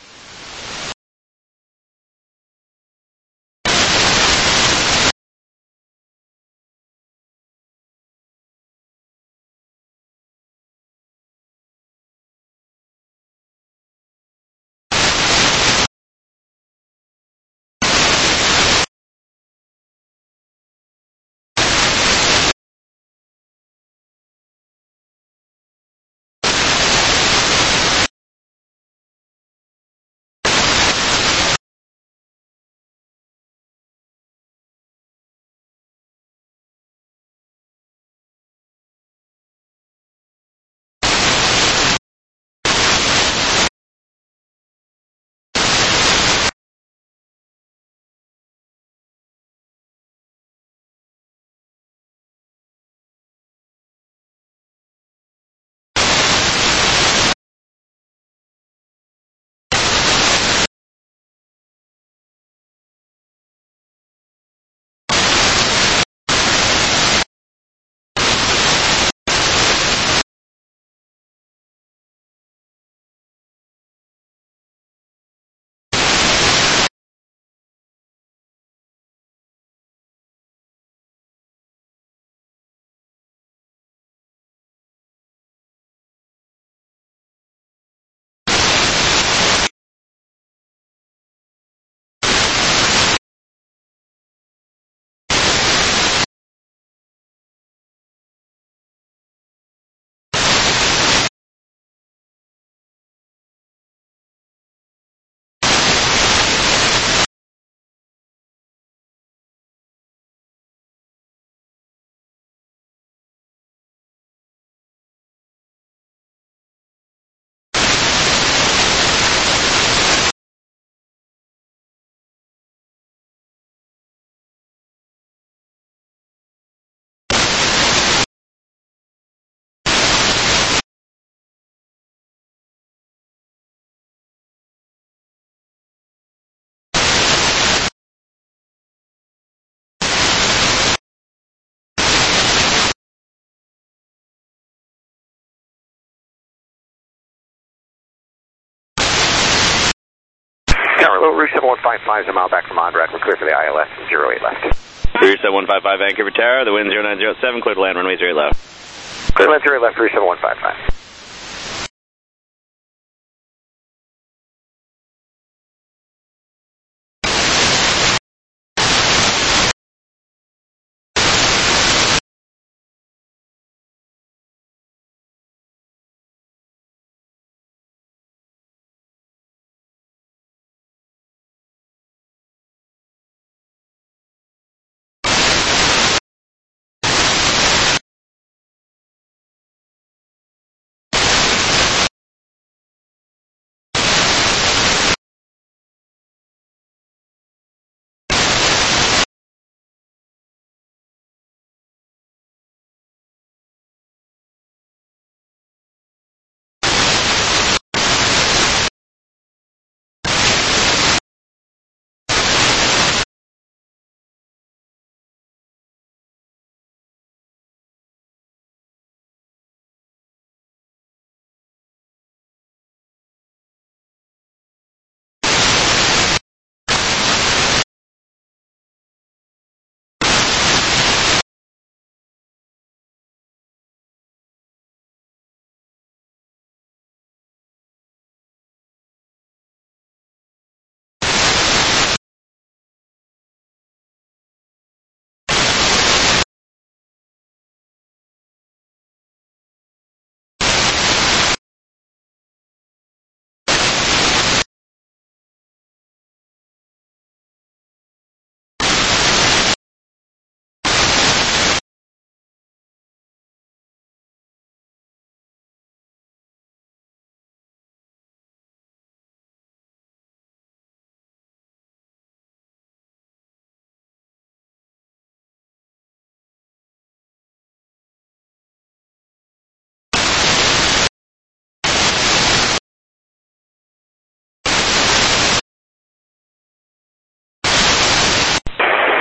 Route 7155 is a mile back from Ondrack. We're clear for the ILS and 08 left. Route 7155 Vancouver Tower, the wind 0907, clear to land runway 0 left. Clear to land 0 left, Route 7155.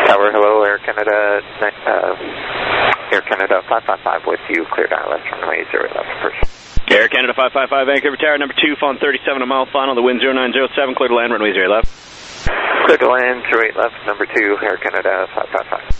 Tower, hello, Air Canada 555 with you, clear down left runway 0 left first. Air Canada 555, Vancouver Tower, number 2, phone 37, a mile final, the wind 0907, clear to land, runway 0 left. Clear to land, 08 left, number 2, Air Canada 555.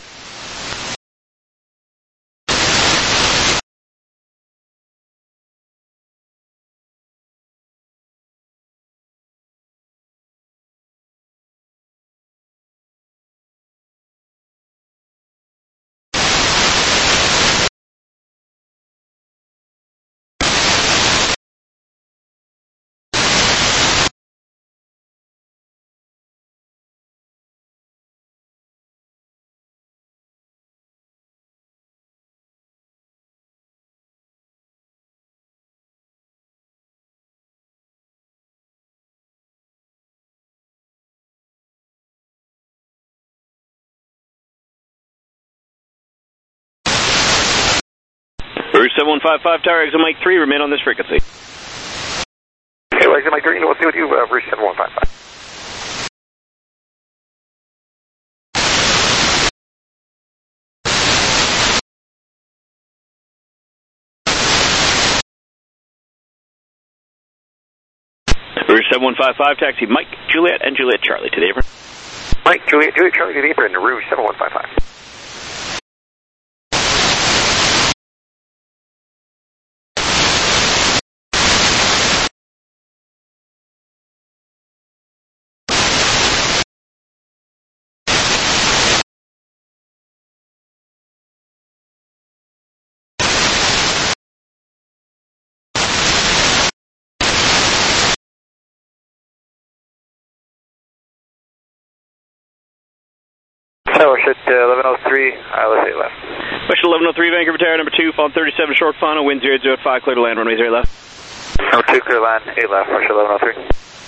Rouge 7155, Tower, exit Mike 3, remain on this frequency. Okay, well, exit Mike 3, we'll see what you, Rouge 7155. Rouge 7155, taxi Mike, Juliet, and Juliet Charlie to the apron. Mike, Juliet, Charlie to the apron, Rouge 7155. Tower, shit, 1103, let's say left. Question 1103, Vancouver Tower, number 2, phone 37, short final, wind 005, clear to land, runway 0 left. Number 2, clear land, 8 left, question 1103.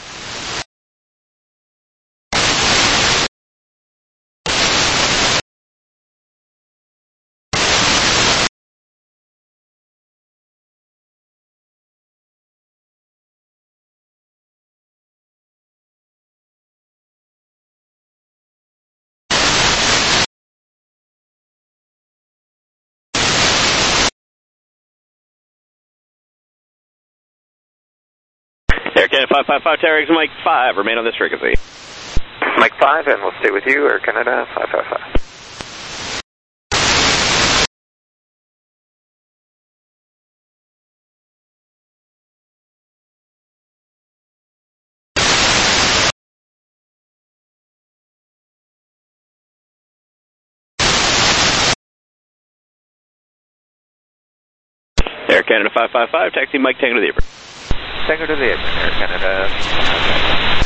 Air Canada 555, Tower, exit Mike 5, remain on this frequency. Mike 5, and we'll stay with you, Air Canada 555. Air Canada 555, taxi Mike Tango to the apron. Tango to the apron, Air Canada 555.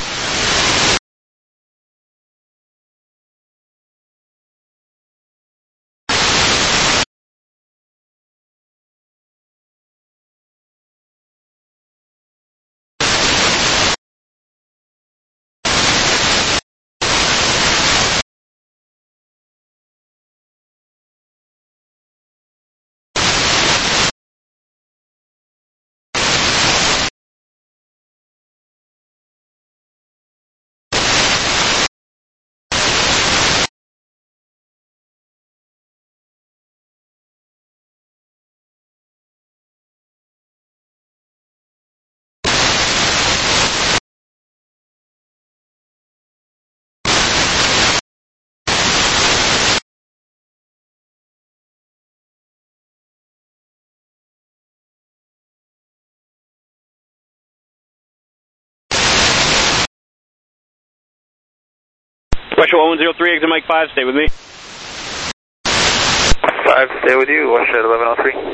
Question 1103, exit Mike 5, stay with me. 5, stay with you, watch at 1103.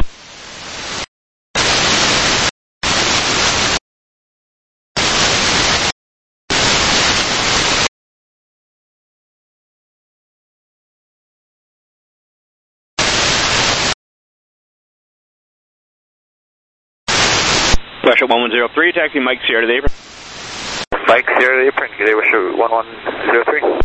Question 1103, taxi Mike Sierra to the apron. Mike Sierra to the apron, good day, wish 1103.